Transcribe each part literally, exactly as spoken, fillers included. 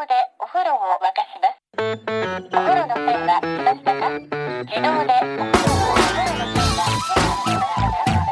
でお風呂を沸かします。お風呂の線は来ましたか？自動でお風呂をお風呂の線が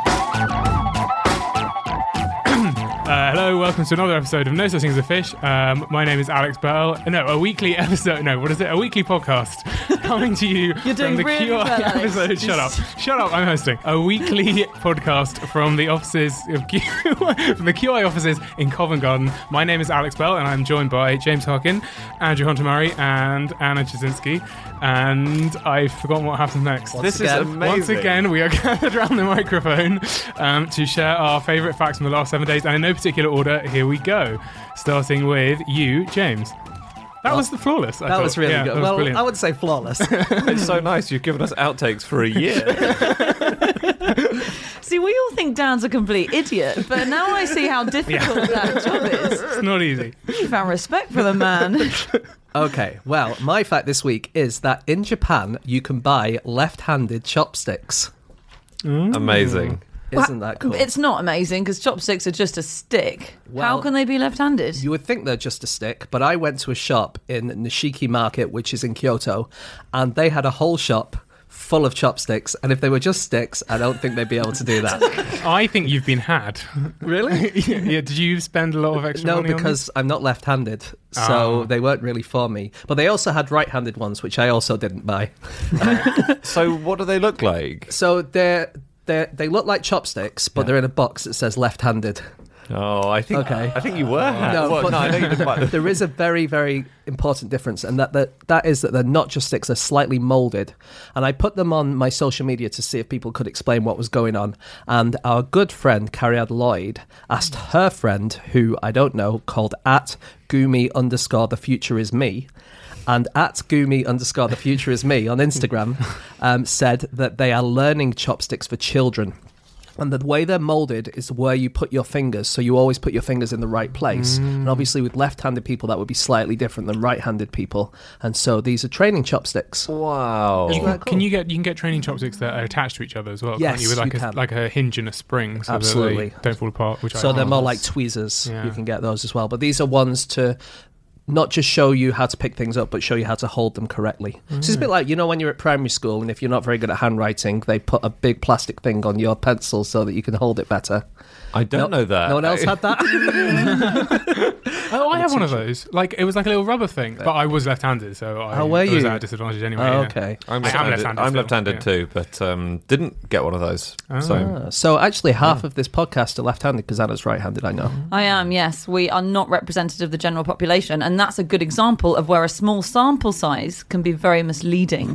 Uh, hello, welcome to another episode of No Such Thing as a Fish. Um, my name is Alex Burl. No, a weekly episode. No, what is it? A weekly podcast coming to you You're doing from the really Q I well, Alex. episode. Shut up, shut up. I'm hosting a weekly podcast from the offices of Q, from the Q I offices in Covent Garden. My name is Alex Burl, and I'm joined by James Harkin, Andrew Hunter-Murray, and Anna Jasinski. And I've forgotten what happens next. Once this again, is amazing. Once again, we are gathered around the microphone um, to share our favourite facts from the last seven days, and in no particular order, here we go. Starting with you, James. That well, was the flawless. I that thought. was really yeah, good. That was well, brilliant. I would say flawless. It's so nice. You've given us outtakes for a year. See, we all think Dan's a complete idiot, but now I see how difficult that job is. It's not easy. You found respect for the man. Okay, well, my fact this week is that in Japan, you can buy left-handed chopsticks. Mm. Amazing. Isn't that cool? It's not amazing because chopsticks are just a stick. Well, how can they be left-handed? You would think they're just a stick, but I went to a shop in Nishiki Market, which is in Kyoto, and they had a whole shop full of chopsticks, and if they were just sticks, I don't think they'd be able to do that. I think you've been had. Really? yeah, yeah. Did you spend a lot of extra No, money on because I'm not left-handed, so Ah. they weren't really for me. But they also had right-handed ones, which I also didn't buy. So what do they look like? So they're, they're, they look like chopsticks, but Yeah. they're in a box that says left-handed. Oh, I think Okay. I think you were. had. No, Well, but no, I know you didn't buy them. there is a very, very important difference, and that, that that is that they're not just sticks, they're slightly moulded. And I put them on my social media to see if people could explain what was going on. And our good friend, Cariad Lloyd, asked her friend, who I don't know, called at Gumi underscore the future is me, and at Gumi underscore the future is me on Instagram, um, said that they are learning chopsticks for children. And the way they're moulded is where you put your fingers, so you always put your fingers in the right place. Mm. And obviously with left-handed people, that would be slightly different than right-handed people. And so these are training chopsticks. Wow. You Isn't can, that cool? can you get you can get training chopsticks that are attached to each other as well? Yes, can't you? With like you a can. like a hinge and a spring, so Absolutely. that they don't fall apart. Which So I they're more oh, like that's- tweezers. Yeah. You can get those as well. But these are ones to not just show you how to pick things up, but show you how to hold them correctly. Mm. So it's a bit like, you know, when you're at primary school and if you're not very good at handwriting, they put a big plastic thing on your pencil so that you can hold it better. I don't no, know that. No one else had that? Oh, I have one of those. Like it was like a little rubber thing, but I was left-handed, so I How were was you? at a disadvantage anyway. Oh, yeah. okay. I'm I am left-handed, left-handed I'm still, left-handed yeah. too, but um, didn't get one of those. So Ah, so actually half of this podcast are left-handed because Anna's right-handed, I know. I am, yes. We are not representative of the general population, and that's a good example of where a small sample size can be very misleading.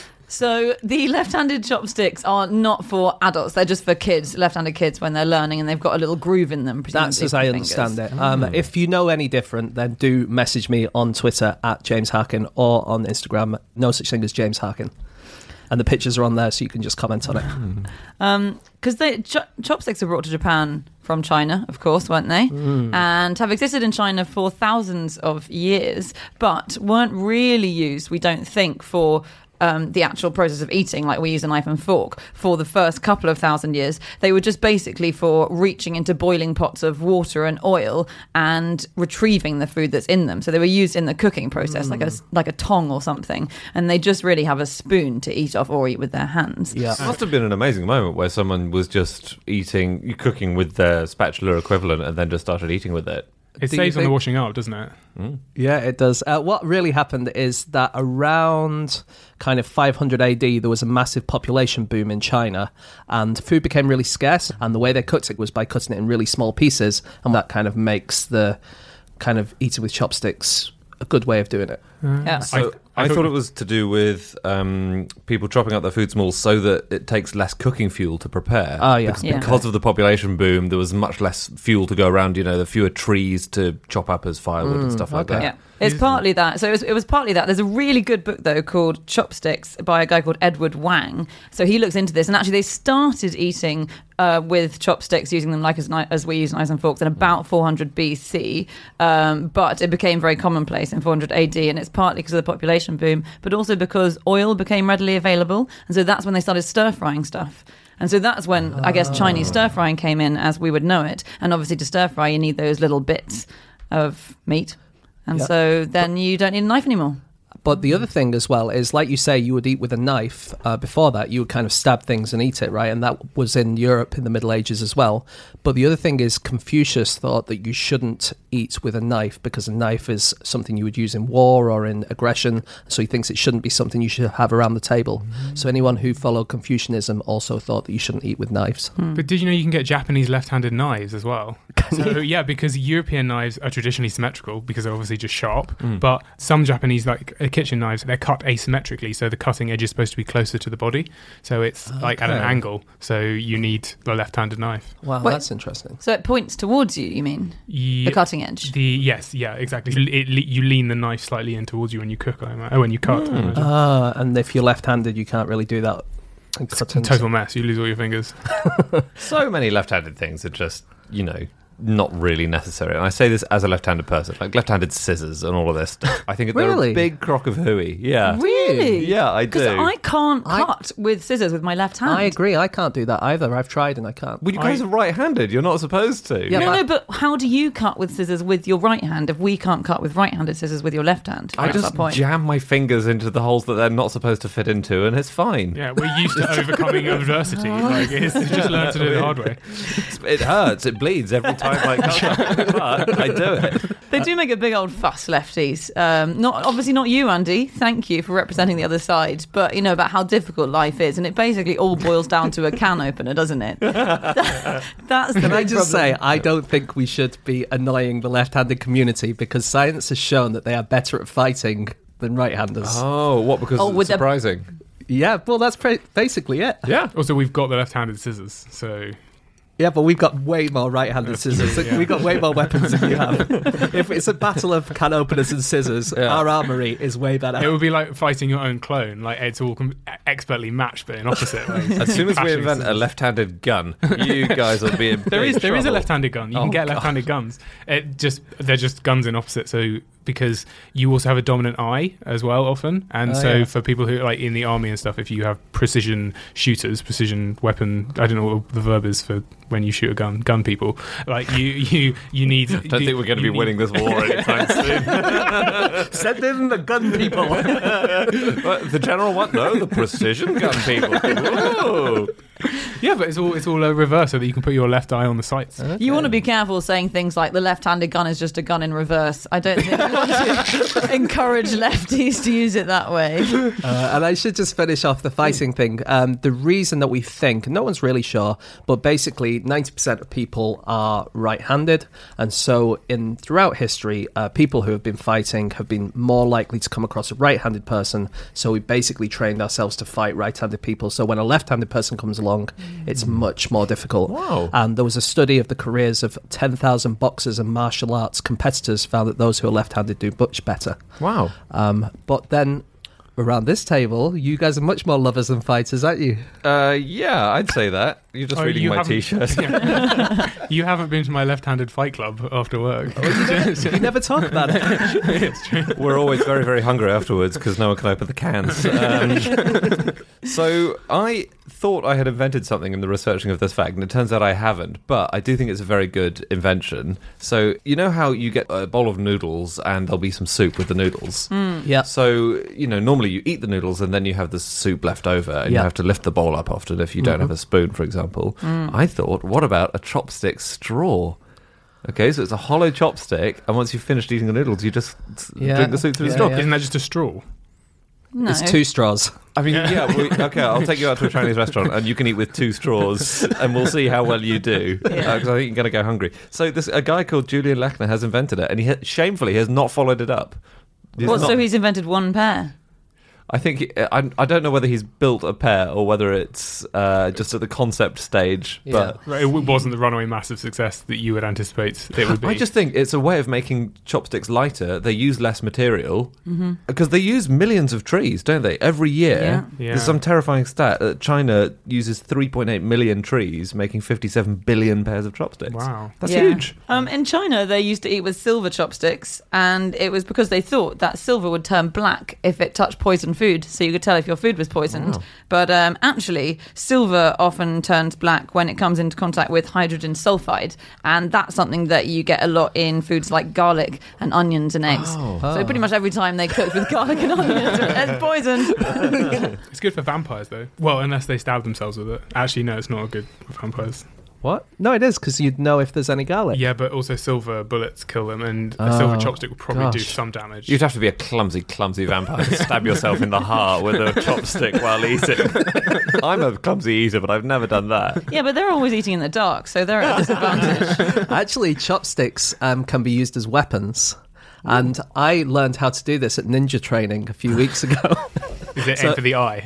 So the left-handed chopsticks are not for adults; they're just for kids, left-handed kids when they're learning, and they've got a little groove in them. That's presumably, as for I fingers. understand it. Um, If you know any different, then do message me on Twitter at James Harkin or on Instagram, no such thing as James Harkin. And the pictures are on there, so you can just comment on it. Um, because the ch- chopsticks were brought to Japan from China, of course, weren't they? Mm. And have existed in China for thousands of years, but weren't really used, we don't think, for Um, the actual process of eating, like we use a knife and fork, for the first couple of thousand years. They were just basically for reaching into boiling pots of water and oil and retrieving the food that's in them. So they were used in the cooking process, mm. like a like a tong or something. And they just really have a spoon to eat off or eat with their hands. Yeah. it must have been an amazing moment where someone was just eating, cooking with their spatula equivalent and then just started eating with it. It Do saves you on the think- washing up, doesn't it? Mm. Yeah, it does. Uh, what really happened is that around kind of five hundred A D, there was a massive population boom in China, and food became really scarce. And the way they cooked it was by cutting it in really small pieces, and that kind of makes the kind of eating with chopsticks a good way of doing it. Yeah. So I- I, I thought thought- it was to do with um, people chopping up their food small so that it takes less cooking fuel to prepare. Oh, yeah. Because, Yeah. because of the population boom, there was much less fuel to go around. You know, there were fewer trees to chop up as firewood and stuff like okay. that. Yeah, it's partly that. So it was, it was partly that. There's a really good book, though, called Chopsticks by a guy called Edward Wang. So he looks into this, and actually they started eating uh, with chopsticks, using them like as, ni- as we use knives and forks in about four hundred B C, um, but it became very commonplace in four hundred A D, and it's partly because of the population boom, but also because oil became readily available, and so that's when they started stir-frying stuff. And so that's when, I guess, Chinese stir-frying came in as we would know it. And obviously to stir-fry, you need those little bits of meat. And Yeah. so then you don't need a knife anymore. But the other thing as well is, like you say, you would eat with a knife. Uh, before that, you would kind of stab things and eat it, right? And that was in Europe in the Middle Ages as well. But the other thing is, Confucius thought that you shouldn't eat with a knife because a knife is something you would use in war or in aggression. So he thinks it shouldn't be something you should have around the table. Mm. So anyone who followed Confucianism also thought that you shouldn't eat with knives. Mm. But did you know you can get Japanese left-handed knives as well? So yeah, because European knives are traditionally symmetrical because they're obviously just sharp. Mm. But some Japanese, like uh, kitchen knives, they're cut asymmetrically, so the cutting edge is supposed to be closer to the body. So it's okay. like at an angle. So you need the left-handed knife. Wow, Wait. that's interesting. So it points towards you, you mean? Ye- the cutting edge? The Yes, yeah, exactly. It, it, you lean the knife slightly in towards you when you cook, I imagine. Oh, when you cut. I imagine. Ah, and if you're left-handed, you can't really do that. And It's cut a into- total mess. You lose all your fingers. So many left-handed things are just, you know, not really necessary. And I say this as a left-handed person, like left-handed scissors and all of this stuff. I think they're Really? a big crock of hooey. Yeah. Really? Yeah, I do. Because I can't I- cut with scissors with my left hand. I agree. I can't do that either. I've tried and I can't. Well, you guys I- are right-handed. You're not supposed to. Yeah, no, but- no, but how do you cut with scissors with your right hand if we can't cut with right-handed scissors with your left hand? I That's just that point. jam my fingers into the holes that they're not supposed to fit into, and it's fine. Yeah, we're used to overcoming adversity. Like, it's just learn to do it the hard way. It hurts. It bleeds every time I cut. But I do it. They do make a big old fuss, lefties. Um, not obviously not you, Andy. Thank you for representing the other side. But you know about how difficult life is, and it basically all boils down to a can opener, doesn't it? That's the Can I big just problem. say, I don't think we should be annoying the left-handed community because science has shown that they are better at fighting than right-handers. Oh, what? Because Oh, it's with the- surprising. Yeah, well, that's pre- basically it. Yeah. Also, we've got the left-handed scissors, so Yeah, but we've got way more right-handed scissors. Yeah. We've got way more weapons than you have. If it's a battle of can openers and scissors, Yeah. our armory is way better. it would be like fighting your own clone. Like it's all com- expertly matched, but in opposite ways. As soon as we Flashing invent a scissors. left-handed gun, you guys will be in There big is there is a trouble. left-handed gun. You can Oh, get God. left-handed guns. It just they're just guns in opposite. So because you also have a dominant eye as well often, and Oh, so yeah. for people who like in the army and stuff, if you have precision shooters, precision weapon, I don't know what the verb is for when you shoot a gun, gun people. Like you you you need. I don't think we're going to be winning this war anytime soon. Send in the gun people. What, the general what? No, the precision gun people. Whoa. Yeah, but it's all it's all a reverse, so that you can put your left eye on the sights. You want to be careful saying things like the left-handed gun is just a gun in reverse. I don't think we want to encourage lefties to use it that way. Uh, and I should just finish off the fighting thing. Um, the reason that we think, no one's really sure, but basically ninety percent of people are right-handed. And so in throughout history, uh, people who have been fighting have been more likely to come across a right-handed person. So we basically trained ourselves to fight right-handed people. So when a left-handed person comes along, it's much more difficult. Wow. And there was a study of the careers of ten thousand boxers and martial arts competitors found that those who are left-handed do much better. Wow. Um, but then around this table, you guys are much more lovers than fighters, aren't you? Uh, yeah, I'd say that. You're just Oh, reading you my haven't- T-shirt. Yeah. You haven't been to my left-handed fight club after work. You never talk about it. It's true. We're always very, very hungry afterwards because no one can open the cans. Um, so I thought I had invented something in the researching of this fact, and it turns out I haven't, but I do think it's a very good invention. So you know how you get a bowl of noodles and there'll be some soup with the noodles? Yeah. So, you know, normally you eat the noodles and then you have the soup left over and you Yeah. have to lift the bowl up often if you don't have a spoon, for example. I thought, what about a chopstick straw? Okay, so it's a hollow chopstick, and once you've finished eating the noodles, you just s- Yeah. drink the soup through Yeah, the straw. yeah. Isn't that just a straw? No. It's two straws. I mean, yeah, we, okay, I'll take you out to a Chinese restaurant, and you can eat with two straws, and we'll see how well you do, because Yeah. I think you're going to go hungry. So this a guy called Julian Lechner has invented it, and he ha- shamefully has not followed it up. He's What, not- so he's invented one pair? I think he- I, I don't know whether he's built a pair or whether it's uh, just at the concept stage. But Right, it w- wasn't the runaway massive success that you would anticipate it would be. I just think it's a way of making chopsticks lighter. They use less material because they use millions of trees, don't they? Every year, Yeah. Yeah. there's some terrifying stat that China uses three point eight million trees, making fifty-seven billion pairs of chopsticks. Wow. That's Yeah. huge. Um, in China, they used to eat with silver chopsticks, and it was because they thought that silver would turn black if it touched poison food, so you could tell if your food was poisoned. Wow. But um, actually, silver often turns black when it comes into contact with hydrogen sulfide, and that's something that you get a lot in foods like garlic and onions and eggs. Oh. So pretty much every time they cook with garlic and onions, it's poison. It's good for vampires, though. Well, unless they stab themselves with it. Actually, no, it's not good for vampires. What? No, it is, because you'd know if there's any garlic. Yeah, but also silver bullets kill them, and a Oh, silver chopstick will probably do gosh. some damage. You'd have to be a clumsy, clumsy vampire to stab yourself in the heart with a chopstick while eating. I'm a clumsy eater, but I've never done that. Yeah, but they're always eating in the dark, so they're at a disadvantage. Actually, chopsticks um, can be used as weapons. And I learned how to do this at ninja training a few weeks ago. Is it So- aim for the eye?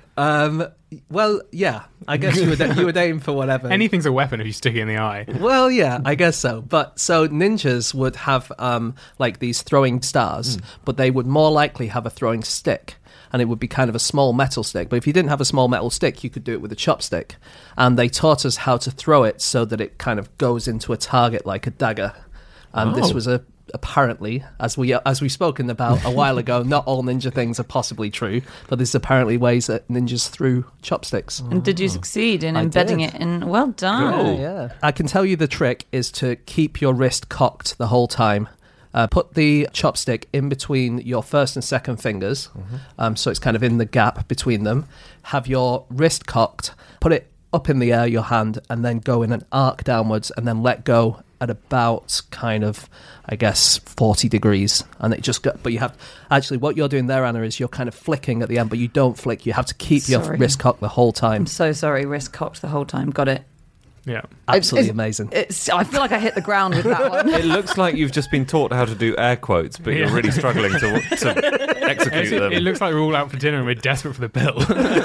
um, well, yeah, I guess you would, you would aim for whatever. Anything's a weapon if you stick it in the eye. Well, yeah, I guess so. But so ninjas would have um, like these throwing stars, but they would more likely have a throwing stick. And it would be kind of a small metal stick. But if you didn't have a small metal stick, you could do it with a chopstick. And they taught us how to throw it so that it kind of goes into a target like a dagger. And this Oh. was a apparently, as we as we've spoken about a while ago, not all ninja things are possibly true, but there's apparently ways that ninjas threw chopsticks. And did you succeed in I embedding did. it in? Well done. Yeah, yeah. I can tell you the trick is to keep your wrist cocked the whole time. Uh, put the chopstick in between your first and second fingers, um, so it's kind of in the gap between them. Have your wrist cocked, put it up in the air, your hand, and then go in an arc downwards, and then let go at about kind of, I guess, forty degrees. And it just got, but you have, actually what you're doing there, Anna, is you're kind of flicking at the end, but you don't flick. You have to keep your Sorry. wrist cocked the whole time. I'm so sorry. Wrist cocked the whole time. Got it. Yeah. Absolutely It's- amazing. It's. I feel like I hit the ground with that one. It looks like you've just been taught how to do air quotes, but you're Yeah. really struggling to, to execute It, them. it looks like we're all out for dinner and we're desperate for the bill.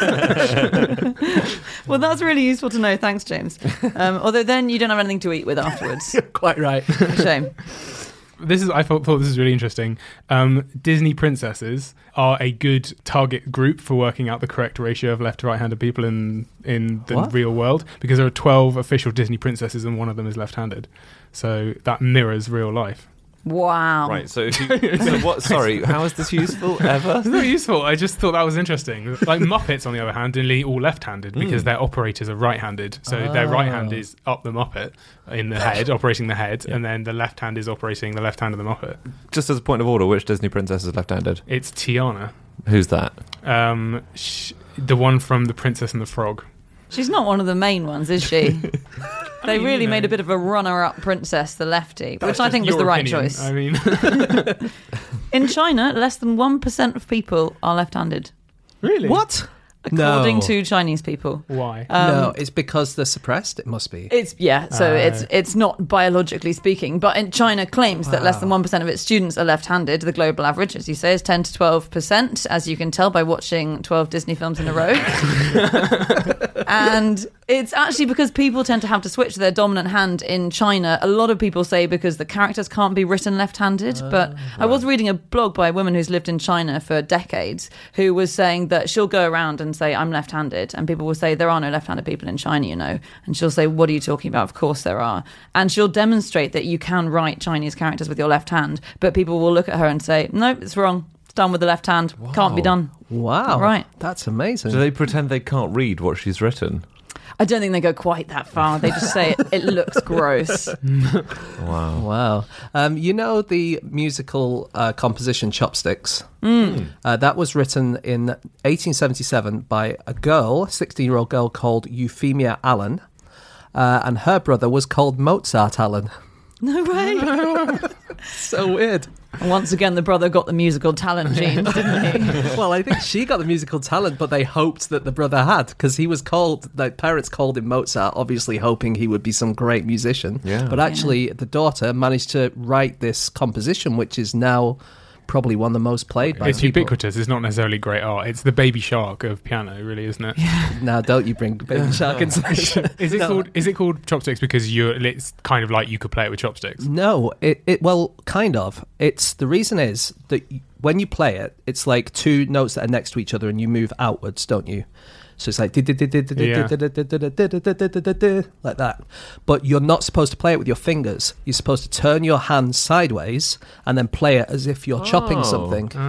Well, that's really useful to know. Thanks, James. Um, although then you don't have anything to eat with afterwards. Quite right. Shame. This is I thought, thought this was really interesting. Um, Disney princesses are a good target group for working out the correct ratio of left to right-handed people in in the What? real world, because there are twelve official Disney princesses and one of them is left-handed. So that mirrors real life. Wow. Right, so, if you, so what? Sorry, how is this useful ever? It's not useful. I just thought that was interesting. Like Muppets, on the other hand, are nearly all left-handed because their operators are right-handed. So their right hand is up the Muppet in the head, operating the head, and then the left hand is operating the left hand of the Muppet. Just as a point of order, which Disney princess is left-handed? It's Tiana, Who's that? um, sh- the one from The Princess and the Frog. She's not one of the main ones, is she? They mean, really you know. made a bit of a runner-up princess, the lefty, That's which I just think was your the right opinion. choice. I mean, In China, less than one percent of people are left-handed, really? What? according No. to Chinese people. Why? Um, no, it's because they're suppressed. It must be. It's yeah, so Uh, it's it's not biologically speaking, but in China claims that less than one percent of its students are left-handed. The global average, as you say, is ten to twelve percent, as you can tell by watching twelve Disney films in a row. And it's actually because people tend to have to switch their dominant hand in China. A lot of people say because the characters can't be written left-handed. But I was reading a blog by a woman who's lived in China for decades, who was saying that she'll go around and say, I'm left-handed. And people will say, there are no left-handed people in China, you know. And she'll say, what are you talking about? Of course there are. And she'll demonstrate that you can write Chinese characters with your left hand. But people will look at her and say, no, it's wrong. It's done with the left hand. Can't be Wow. done. Wow. Right. That's amazing. Do they pretend they can't read what she's written? I don't think they go quite that far. They just say it, it looks gross. Wow. Wow. Um, you know the musical uh, composition Chopsticks? Mm. Uh, that was written in eighteen seventy-seven by a girl, a sixteen-year-old girl called Euphemia Allen. Uh, and her brother was called Mozart Allen. No way. So weird. And once again, the brother got the musical talent genes, didn't he? Well, I think she got the musical talent, but they hoped that the brother had, because he was called, the parents called him Mozart, obviously hoping he would be some great musician. Yeah. But actually, the daughter managed to write this composition, which is now probably one of the most played by It's people. ubiquitous. It's not necessarily great art. It's the Baby Shark of piano, really, isn't it? Now, don't you bring Baby Shark into this. Is it No. called? Is it called chopsticks because you're? It's kind of like you could play it with chopsticks. No, it, it well, kind of. It's the reason is that y- when you play it, it's like two notes that are next to each other, and you move outwards, don't you? So it's like like that. But you're not supposed to play it with your fingers. You're supposed to turn your hand sideways and then play it as if you're chopping Oh. something. Ah.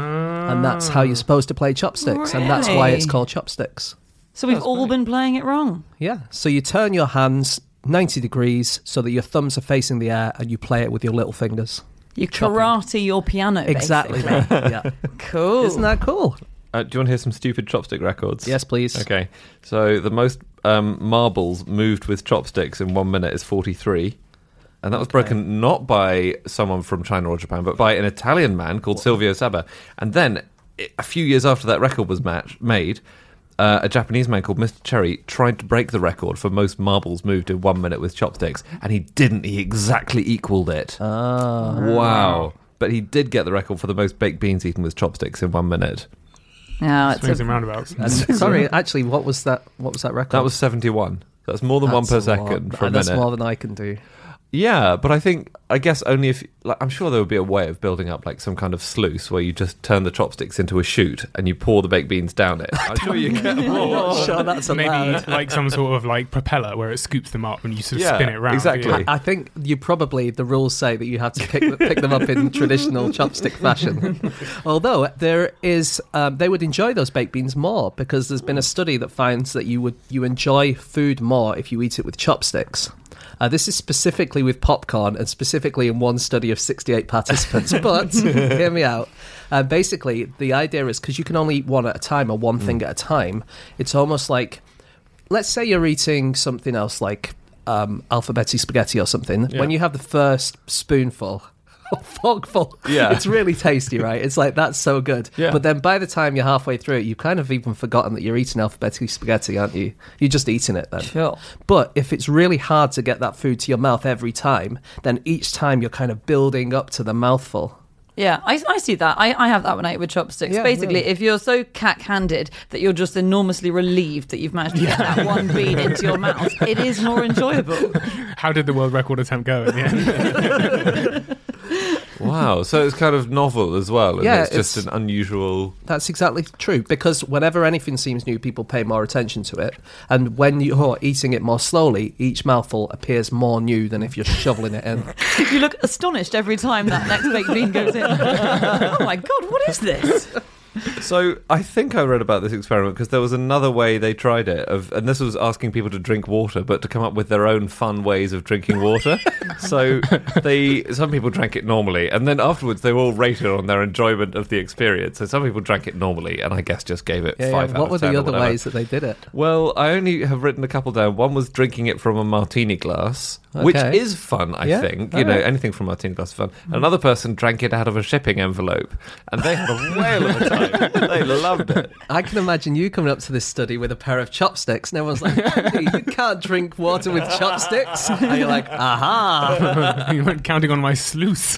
and that's how you're supposed to play chopsticks, and that's why it's Really? called chopsticks. So we've That's all great. been playing it wrong. Yeah. So you turn your hands ninety degrees so that your thumbs are facing the air, and you play it with your little fingers. You Chopping. karate your piano. Exactly. basically. mate. Yeah. Cool. Isn't that cool? Uh, do you want to hear some stupid chopstick records? Yes, please. Okay. So the most um, marbles moved with chopsticks in one minute is forty-three. And that was broken not by someone from China or Japan, but by an Italian man called Silvio Saba. And then, i- a few years after that record was match- made, uh, a Japanese man called Mister Cherry tried to break the record for most marbles moved in one minute with chopsticks. And he didn't. He exactly equaled it. Ah. Wow. But he did get the record for the most baked beans eaten with chopsticks in one minute. Yeah, it's Swings a, and roundabouts. And sorry, actually, what was that? What was that record? That was seventy-one. That's more than one per That's a lot. second for a And That's minute. more than I can do. Yeah, but I think, I guess only if, like, I'm sure there would be a way of building up like some kind of sluice where you just turn the chopsticks into a chute and you pour the baked beans down it. I'm sure you get I'm more. not sure that's Maybe allowed. like some sort of like propeller where it scoops them up and you sort of Yeah, spin it around. exactly. Yeah. I think you probably, the rules say that you have to pick, pick them up in traditional chopstick fashion. Although there is, um, they would enjoy those baked beans more because there's been a study that finds that you would you enjoy food more if you eat it with chopsticks. Uh, this is specifically with popcorn and specifically in one study of sixty-eight participants. But hear me out. Uh, basically, the idea is because you can only eat one at a time or one thing at a time, it's almost like, let's say you're eating something else like um, alphabeti spaghetti or something. Yeah. When you have the first spoonful or forkful, Yeah. it's really tasty, right? It's like, that's so good. Yeah. But then by the time you're halfway through it, you've kind of even forgotten that you're eating alphabeti spaghetti, aren't you? You're just eating it then. sure. But if it's really hard to get that food to your mouth every time, then each time you're kind of building up to the mouthful. Yeah, I, I see that. I, I have that when I eat with chopsticks. Yeah, Basically, really. if you're so cack-handed that you're just enormously relieved that you've managed to get that one bean into your mouth, it is more enjoyable. How did the world record attempt go in the end? Wow, so it's kind of novel as well. And Yeah, it's just it's- an unusual. That's exactly true, because whenever anything seems new, people pay more attention to it. And when you're eating it more slowly, each mouthful appears more new than if you're shoveling it in. You look astonished every time that next baked bean goes in. Oh my God, what is this? So I think I read about this experiment because there was another way they tried it, of, and this was asking people to drink water, but to come up with their own fun ways of drinking water. So they, some people drank it normally, and then afterwards they were all rated on their enjoyment of the experience. So some people drank it normally, and I guess just gave it Yeah, five yeah. out What of were ten the or other whatever. ways that they did it? Well, I only have written a couple down. One was drinking it from a martini glass, which Okay. is fun, I Yeah, think. You all know, right. anything from a martini glass is fun. Another person drank it out of a shipping envelope, and they had a whale of a time. They loved it. I can imagine you coming up to this study with a pair of chopsticks, and everyone's like, "Andy, you can't drink water with chopsticks." And you're like, aha. You weren't counting on my sluice.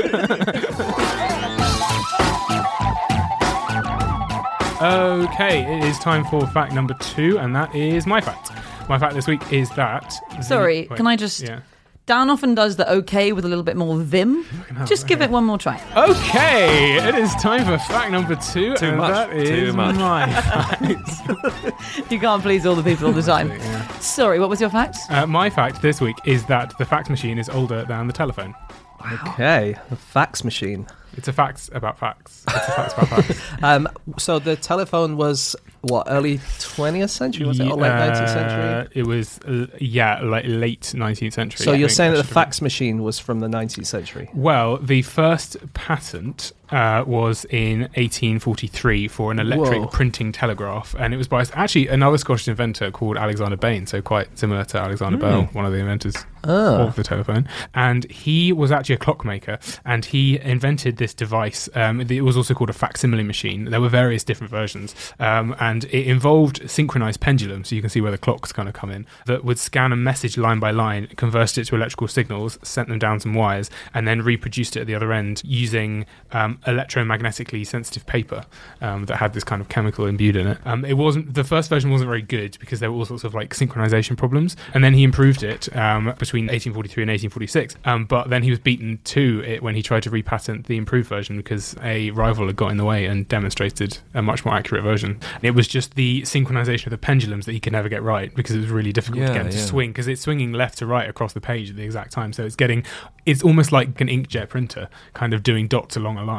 Okay, it is time for fact number two, and that is my fact. My fact this week is that. the- Sorry, wait, can I just- Yeah. Dan often does the okay with a little bit more vim. Just give it one more try. Okay, it is time for fact number two, Too and much, that is too much. my fact. You can't please all the people all the time. Yeah. Sorry, what was your fact? Uh, my fact this week is that the fax machine is older than the telephone. Okay, the fax machine. It's a fact about facts. It's a fact about facts. Um, so the telephone was what, early twentieth century, was it, or late nineteenth century? Uh, it was, uh, yeah, like late nineteenth century. So I you're think, saying that the should have been. fax machine was from the nineteenth century? Well, the first patent uh, was in eighteen forty-three for an electric Whoa. printing telegraph, and it was by actually another Scottish inventor called Alexander Bain, so quite similar to Alexander Bell, one of the inventors Oh. of the telephone. And he was actually a clockmaker, and he invented this device. Um, it was also called a facsimile machine. There were various different versions, um, and it involved synchronized pendulums, so you can see where the clocks kind of come in, that would scan a message line by line, converted it to electrical signals, sent them down some wires, and then reproduced it at the other end using um, electromagnetically sensitive paper um, that had this kind of chemical imbued in it. Um, it wasn't the first version wasn't very good because there were all sorts of like synchronization problems, and then he improved it um, between eighteen forty-three and eighteen forty-six. Um, but then he was beaten to it when he tried to repatent the improved version because a rival had got in the way and demonstrated a much more accurate version. And it was just the synchronization of the pendulums that he could never get right because it was really difficult Yeah, to get them to yeah. swing because it's swinging left to right across the page at the exact time. So it's getting, it's almost like an inkjet printer kind of doing dots along a line.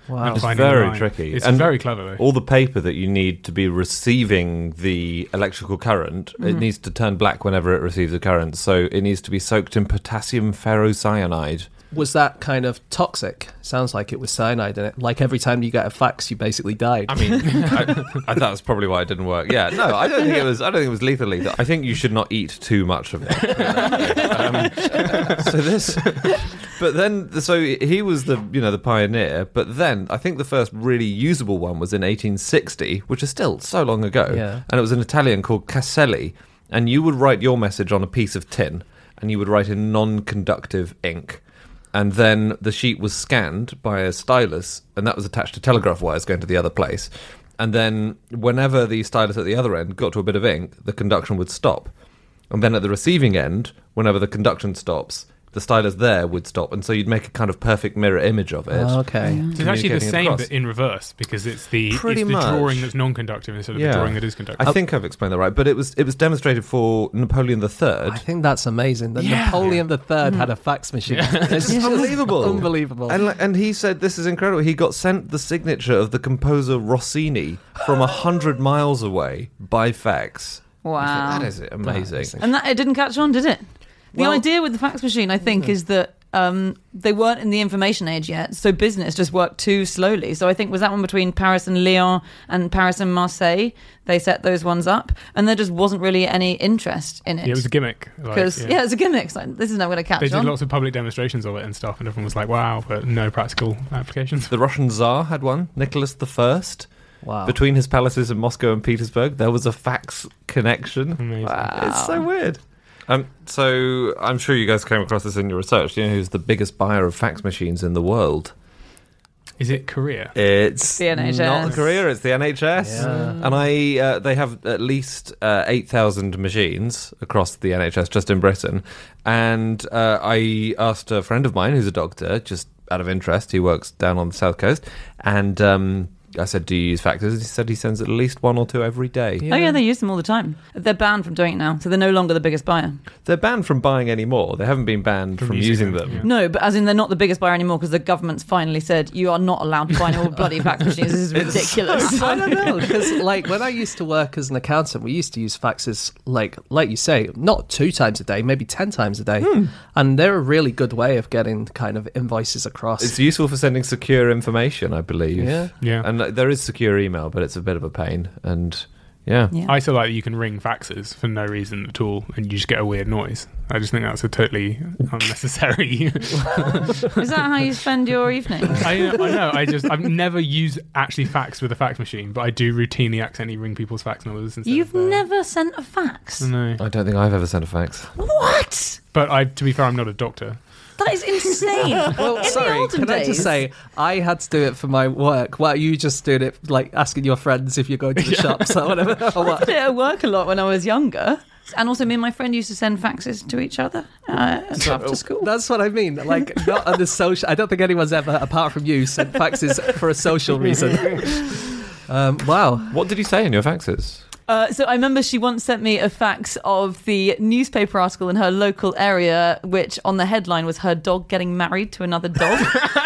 Wow. and It's finding very the line. tricky. It's And very clever though. All the paper that you need to be receiving the electrical current, it Mm-hmm. needs to turn black whenever it receives a current. So it needs to be soaked in potassium ferrocyanide. Was that kind of toxic? Sounds like it was cyanide in it. Like every time you get a fax, you basically died. I mean, I, I, that's probably why it didn't work. Yeah, no, I don't think it was. I don't think it was lethal. Lethal. I think you should not eat too much of it. um, so this, but then, so he was the you know the pioneer. But then I think the first really usable one was in eighteen sixty, which is still so long ago. Yeah. And it was an Italian called Caselli, and you would write your message on a piece of tin, and you would write in non-conductive ink. And then the sheet was scanned by a stylus, and that was attached to telegraph wires going to the other place. And then whenever the stylus at the other end got to a bit of ink, the conduction would stop. And then at the receiving end, whenever the conduction stops, the stylus there would stop. And so you'd make a kind of perfect mirror image of it. Oh, okay. So it's actually the communicating it same across. but in reverse because it's the, Pretty it's the much. drawing that's non-conductive instead of Yeah. the drawing that is conductive. I think I've explained that right, but it was it was demonstrated for Napoleon the Third. I think that's amazing that Yeah. Napoleon the Third had a fax machine. It's just Unbelievable. Unbelievable. And, and he said, this is incredible. He got sent the signature of the composer Rossini from a hundred miles away by fax. Wow. That is amazing. amazing. And that it didn't catch on, did it? The Well- idea with the fax machine, I think, is that um, they weren't in the information age yet, so business just worked too slowly. So I think was that one between Paris and Lyon and Paris and Marseille. They set those ones up, and there just wasn't really any interest in it. Yeah, it was a gimmick. like, because yeah. it's a gimmick. It's like, this is not going to catch They did on. lots of public demonstrations of it and stuff, and everyone was like, wow, but no practical applications. The Russian Tsar had one, Nicholas the First. Wow. Between his palaces in Moscow and Petersburg, there was a fax connection. Amazing. Wow. It's so weird. Um, so I'm sure you guys came across this in your research. Do you know who's the biggest buyer of fax machines in the world? Is it Korea? It's The N H S. not Korea. It's the N H S. Yeah. And I, uh, they have at least uh, eight thousand machines across the N H S just in Britain. And uh, I asked a friend of mine who's a doctor, just out of interest. He works down on the south coast, and um, I said, "Do you use faxes?" He said he sends at least one or two every day. Oh yeah, they use them all the time. They're banned from doing it now, so they're no longer the biggest buyer. They're banned from buying anymore. They haven't been banned from, From using, using them. them, yeah. No, but as in they're not the biggest buyer anymore because the government's finally said you are not allowed to buy any more bloody fax machines. This is ridiculous. I don't know, because like when I used to work as an accountant, we used to use faxes like like you say, not two times a day, maybe ten times a day, and they're a really good way of getting kind of invoices across. It's useful for sending secure information, I believe. Yeah. Yeah. And uh, there is secure email, but it's a bit of a pain. And yeah. Yeah. I still like that you can ring faxes for no reason at all and you just get a weird noise. I just think that's a totally unnecessary. Is that how you spend your evening? I, I know. I just I've never used actually faxed with a fax machine, but I do routinely accidentally ring people's fax numbers instead. You've of, uh, never sent a fax? No. I don't think I've ever sent a fax. What? But I, to be fair, I'm not a doctor. That is insane. Well, In the sorry, olden can I just days- say, I had to do it for my work. Well, you just doing it, like asking your friends if you're going to the shops or whatever. Or I what? did it at work a lot when I was younger. And also, me and my friend used to send faxes to each other uh, after school. That's what I mean. Like, not on the social. I don't think anyone's ever, apart from you, sent faxes for a social reason. Um, wow. What did you say in your faxes? Uh, so I remember she once sent me a fax of the newspaper article in her local area, which on the headline was her dog getting married to another dog.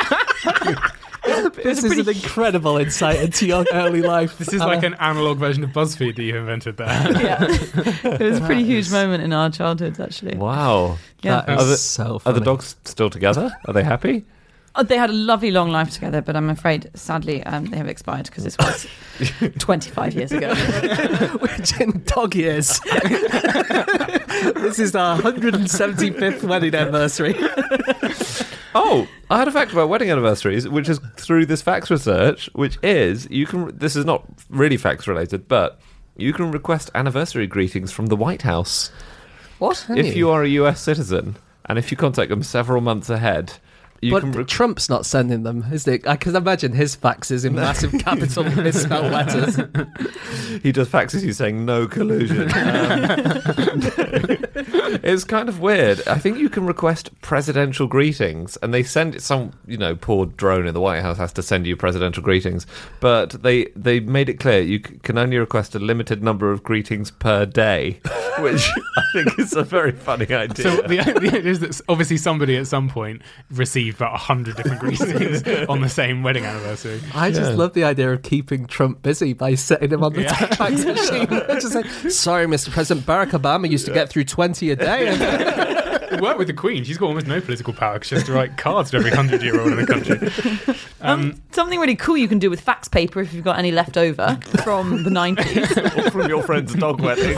This is an incredible insight into your early life. This is like an analog version of BuzzFeed that you invented there. Yeah, it was a pretty huge moment in our childhoods, actually. Wow. Yeah. That Are is the- so Are funny. the dogs still together? Are they happy? Oh, they had a lovely long life together, but I'm afraid, sadly, um, they have expired because this was twenty-five years ago. Which in dog years. This is our one hundred seventy-fifth wedding anniversary. Oh, I had a fact about wedding anniversaries, which is through this fax research, which is you can. This is not really fax related, but you can request anniversary greetings from the White House What? if you are a U S citizen, and if you contact them several months ahead. You But can re- Trump's not sending them, is it? I can imagine his faxes in massive capital misspelled letters. he just faxes you saying no collusion. Um, it's kind of weird. I think you can request presidential greetings, and they send it. Some, you know, poor drone in the White House has to send you presidential greetings, but they they made it clear you c- can only request a limited number of greetings per day, which I think is a very funny idea. So the, the idea is that obviously somebody at some point received received about a hundred different greetings on the same wedding anniversary. I just Yeah. love the idea of keeping Trump busy by setting him on the Yeah. fax machine. Just like, sorry, Mister President, Barack Obama used to get through twenty a day. It worked with the Queen. She's got almost no political power because she has to write cards to every hundred-year-old in the country. Um, something really cool you can do with fax paper if you've got any left over from the nineties Or from your friend's dog wedding.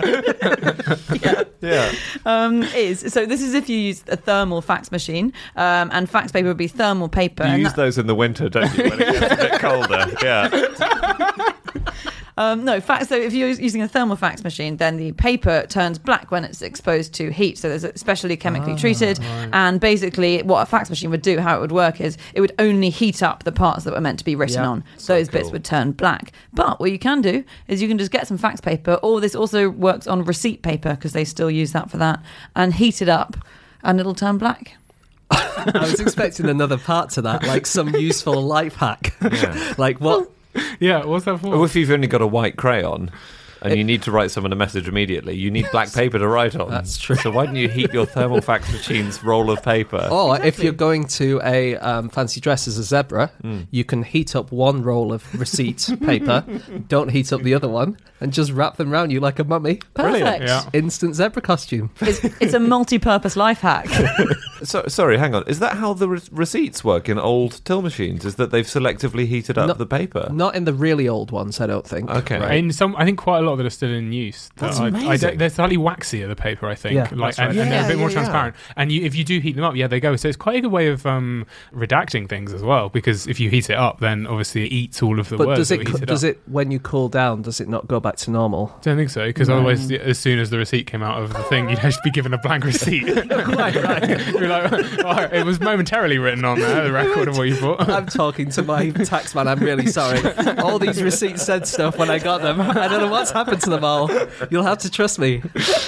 yeah. Yeah. um, is, so this is if you use a thermal fax machine, um, and fax paper would be thermal paper. You and use that- those in the winter, don't you, when it gets a bit colder? Yeah. Um, no, fax. So if you're using a thermal fax machine, then the paper turns black when it's exposed to heat. So there's a specially chemically treated, and basically what a fax machine would do, how it would work is it would only heat up the parts that were meant to be written Yeah. on. Those bits cool. would turn black. But what you can do is you can just get some fax paper, or this also works on receipt paper because they still use that for that, and heat it up, and it'll turn black. I was expecting another part to that, like some useful life hack. Yeah. Like what? Yeah, what's that for? Or if you've only got a white crayon and you need to write someone a message immediately, you need black paper to write on. That's true. So why don't you heat your thermal fax machine's roll of paper? Or if you're going to a um, fancy dress as a zebra, you can heat up one roll of receipt paper, don't heat up the other one, and just wrap them around you like a mummy. Perfect. Yeah. Instant zebra costume. It's, it's a multi-purpose life hack. So, sorry, hang on. Is that how the re- receipts work in old till machines? Is that they've selectively heated up No- the paper? Not in the really old ones, I don't think. Okay. Right. In some, I think quite a lot that are still in use. That's I, I amazing. don't- they're slightly waxier, the paper, I think. Yeah, like, that's right. and, and they're a Yeah, bit more yeah, yeah. transparent. And you, if you do heat them up, yeah, they go. So it's quite a good way of um, redacting things as well, because if you heat it up, then obviously it eats all of the But words does that it, were co- heated does up. it, when you cool down, does it not go back to normal? I don't think so, because otherwise, the- as soon as the receipt came out of the thing, you'd just be given a blank receipt. Right, right. You're like, oh, it was momentarily written on there, the record of what you bought. I'm talking to my tax man, I'm really sorry. All these receipts said stuff when I got them. I don't know what's happened to them all. You'll have to trust me.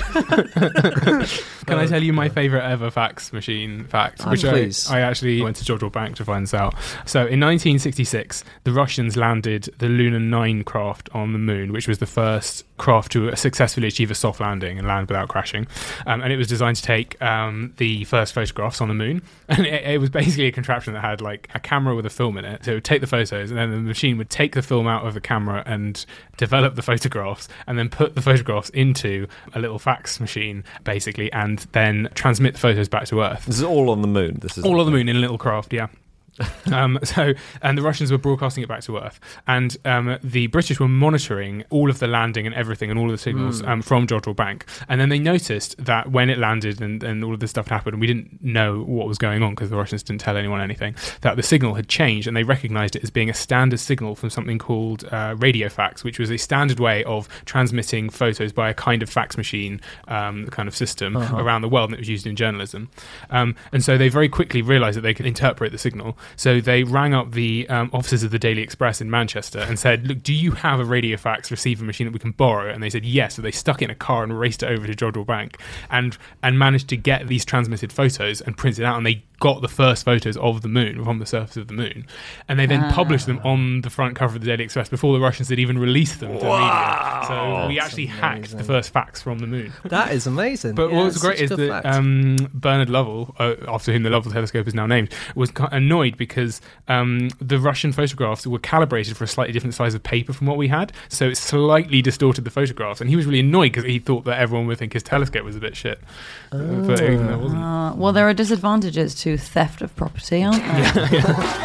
Can I tell you my favourite ever fax machine fact? Oh, Which I, please. I actually went to Jodrell Bank to find this out. So in nineteen sixty-six, the Russians landed the Luna nine craft on the moon, which was the first craft to successfully achieve a soft landing and land without crashing. Um, and it was designed to take um, the first photographs on the moon. And it, it was basically a contraption that had like a camera with a film in it. So it would take the photos, and then the machine would take the film out of the camera and develop the photographs, and then put the photographs into a little fax machine, basically, and then transmit the photos back to Earth. This is all on the moon. This is All on the moon in a little craft, yeah. um, so, and the Russians were broadcasting it back to Earth, and um, the British were monitoring all of the landing and everything and all of the signals um, from Jodrell Bank. And then they noticed that when it landed and, and all of this stuff happened, and we didn't know what was going on because the Russians didn't tell anyone anything, that the signal had changed, and they recognized it as being a standard signal from something called uh, radio fax, which was a standard way of transmitting photos by a kind of fax machine um, kind of system Uh-huh. around the world, and it was used in journalism. Um, and so they very quickly realized that they could interpret the signal. So they rang up the um, offices of the Daily Express in Manchester and said, look, do you have a radio fax receiver machine that we can borrow? And they said yes. So they stuck it in a car and raced it over to Jodrell Bank and and managed to get these transmitted photos and print it out. And they got the first photos of the moon from the surface of the moon, and they then Ah. published them on the front cover of the Daily Express before the Russians had even released them to the media. So we actually hacked the first fax from the moon. That is amazing. But Yeah, what was it's great such is a good that fact. um, Bernard Lovell, uh, after whom the Lovell telescope is now named, was ki- annoyed because um, the Russian photographs were calibrated for a slightly different size of paper from what we had, so it slightly distorted the photographs, and he was really annoyed because he thought that everyone would think his telescope was a bit shit. Uh, but even though it wasn't. Uh, well, there are disadvantages to theft of property, aren't there?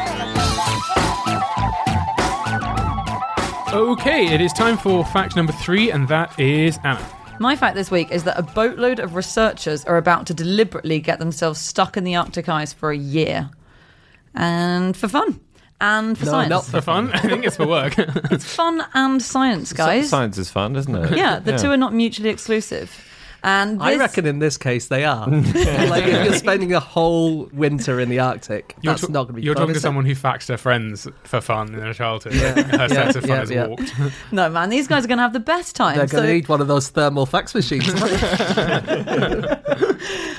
Okay, it is time for fact number three, and that is Anna. My fact this week is that a boatload of researchers are about to deliberately get themselves stuck in the Arctic ice for a year. And for fun. And for No, science. not For fun? I think it's for work. It's fun and science, guys. Science is fun, isn't it? Yeah, the two are not mutually exclusive. And I this- reckon in this case they are. Like if you're spending a whole winter in the Arctic, You're, that's ta- not going to be you're fun, talking to is it? someone who faxed her friends for fun in her childhood. Yeah. Her Yeah, sense of fun yeah, has yeah. walked. No, man, these guys are going to have the best time. They're going to So- need one of those thermal fax machines.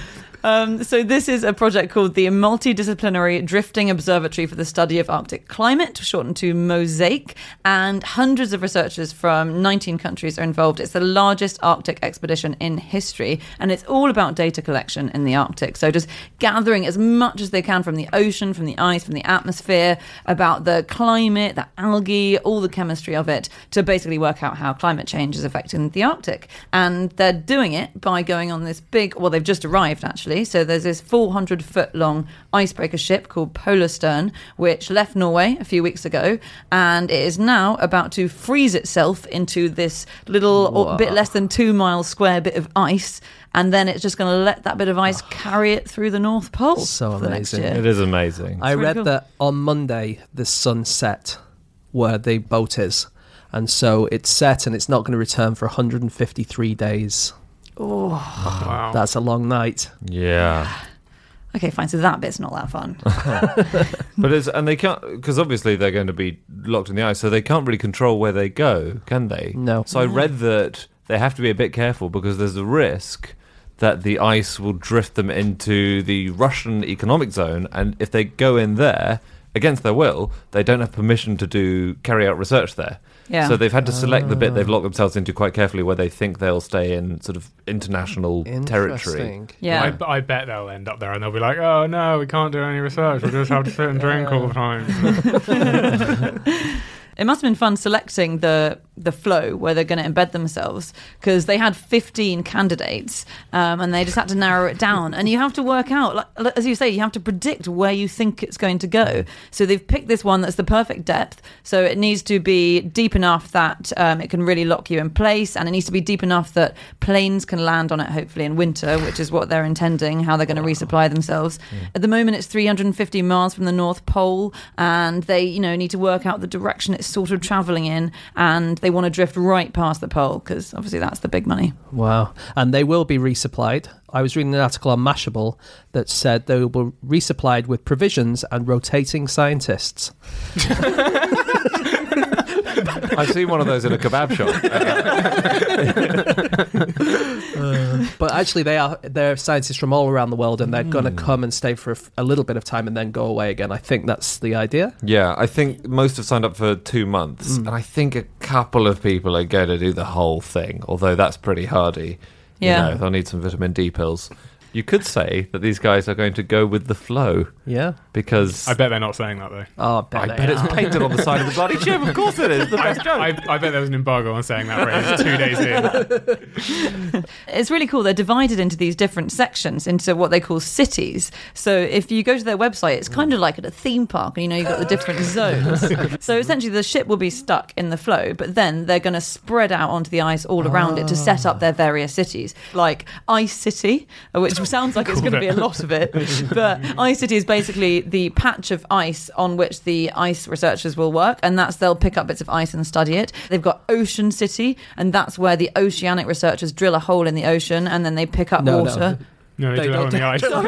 Um, so this is a project called the Multidisciplinary Drifting Observatory for the Study of Arctic Climate, shortened to MOSAIC, and hundreds of researchers from nineteen countries are involved. It's the largest Arctic expedition in history, and it's all about data collection in the Arctic. So just gathering as much as they can from the ocean, from the ice, from the atmosphere, about the climate, the algae, all the chemistry of it, to basically work out how climate change is affecting the Arctic. And they're doing it by going on this big, well, they've just arrived actually. So there's this four hundred foot long icebreaker ship called Polarstern, which left Norway a few weeks ago, and it is now about to freeze itself into this little or bit less than two miles square bit of ice. And then it's just going to let that bit of ice carry it through the North Pole. So for the next amazing. year. It is amazing. I really read cool. that on Monday the sun set where the boat is, and so it's set and it's not going to return for one hundred fifty-three days. Oh, Wow. That's a long night. Yeah. okay, fine. So that bit's not that fun. But it's, and they can't, because obviously they're going to be locked in the ice, so they can't really control where they go, can they? No. So I read that they have to be a bit careful because there's a risk that the ice will drift them into the Russian economic zone, and if they go in there against their will, they don't have permission to do carry out research there. Yeah. So they've had to select the bit they've locked themselves into quite carefully, where they think they'll stay in sort of international territory. Interesting. Yeah. I, I bet they'll end up there and they'll be like, oh no, we can't do any research. We'll just have to sit and drink all the time. It must have been fun selecting the the flow where they're going to embed themselves, because they had fifteen candidates um, and they just had to narrow it down. And you have to work out, like, as you say, you have to predict where you think it's going to go. So they've picked this one that's the perfect depth. So it needs to be deep enough that um, it can really lock you in place, and it needs to be deep enough that planes can land on it, hopefully in winter, which is what they're intending, how they're going to resupply themselves. Mm. At the moment, it's three hundred fifty miles from the North Pole, and they, you know, need to work out the direction it's sort of travelling in, and they want to drift right past the pole because obviously that's the big money. Wow. And they will be resupplied. I was reading an article on Mashable that said they will be resupplied with provisions and rotating scientists. I've seen one of those in a kebab shop. uh, but actually, they are they're scientists from all around the world, and they're mm. going to come and stay for a, f- a little bit of time and then go away again. I think that's the idea. Yeah, I think most have signed up for two months, mm. and I think a couple of people are going to do the whole thing, although that's pretty hardy. Yeah. You know, they'll need some vitamin D pills. You could say that these guys are going to go with the flow. Yeah. Because... I bet they're not saying that, though. Oh, I bet, I bet it's painted on the side of the bloody ship. Of course it is. The best joke. I, I bet there was an embargo on saying that phrase two days in. It's really cool. They're divided into these different sections, into what they call cities. So if you go to their website, it's kind of like at a theme park, and you know, you've got the different zones. So essentially the ship will be stuck in the flow, but then they're going to spread out onto the ice all around oh. it to set up their various cities. Like Ice City, which sounds like it's going to be a lot of it. But Ice City is basically the patch of ice on which the ice researchers will work, and that's they'll pick up bits of ice and study it. They've got Ocean City, and that's where the oceanic researchers drill a hole in the ocean and then they pick up no, water. No. No, they, they do that on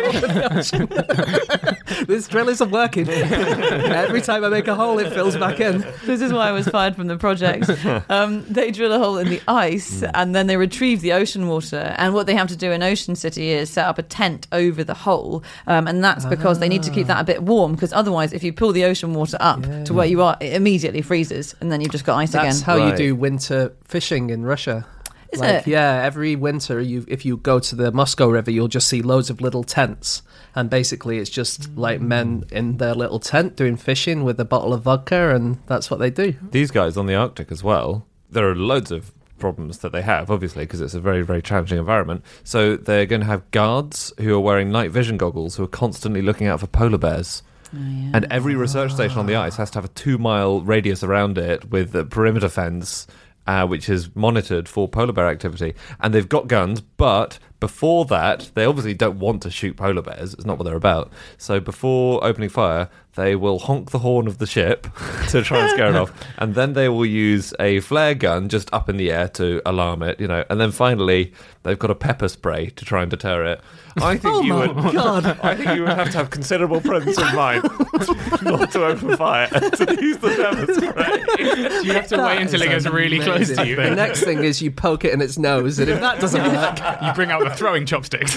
the ice. This drill isn't working. Every time I make a hole, it fills back in. This is why I was fired from the project. Um, they drill a hole in the ice and then they retrieve the ocean water. And what they have to do in Ocean City is set up a tent over the hole. Um, and that's because ah. they need to keep that a bit warm, because otherwise, if you pull the ocean water up yeah. to where you are, it immediately freezes and then you've just got ice that's again. That's how right. you do winter fishing in Russia. Is like, it? Yeah, every winter, you if you go to the Moscow River, you'll just see loads of little tents. And basically, it's just like men in their little tent doing fishing with a bottle of vodka, and that's what they do. These guys on the Arctic as well, there are loads of problems that they have, obviously, because it's a very, very challenging environment. So they're going to have guards who are wearing night vision goggles who are constantly looking out for polar bears. Oh, yeah. And every research station on the ice has to have a two-mile radius around it with a perimeter fence, Uh, which is monitored for polar bear activity. And they've got guns, but before that, they obviously don't want to shoot polar bears. It's not what they're about. So before opening fire, they will honk the horn of the ship to try and scare it off. And then they will use a flare gun just up in the air to alarm it, you know. And then finally, they've got a pepper spray to try and deter it. I think oh you my would. God. I think you would have to have considerable presence of mind not to open fire and to use the pepper spray. So you have to That wait until it gets really amazing. close to you. The next thing is you poke it in its nose, and if that doesn't work, You bring out the with throwing chopsticks.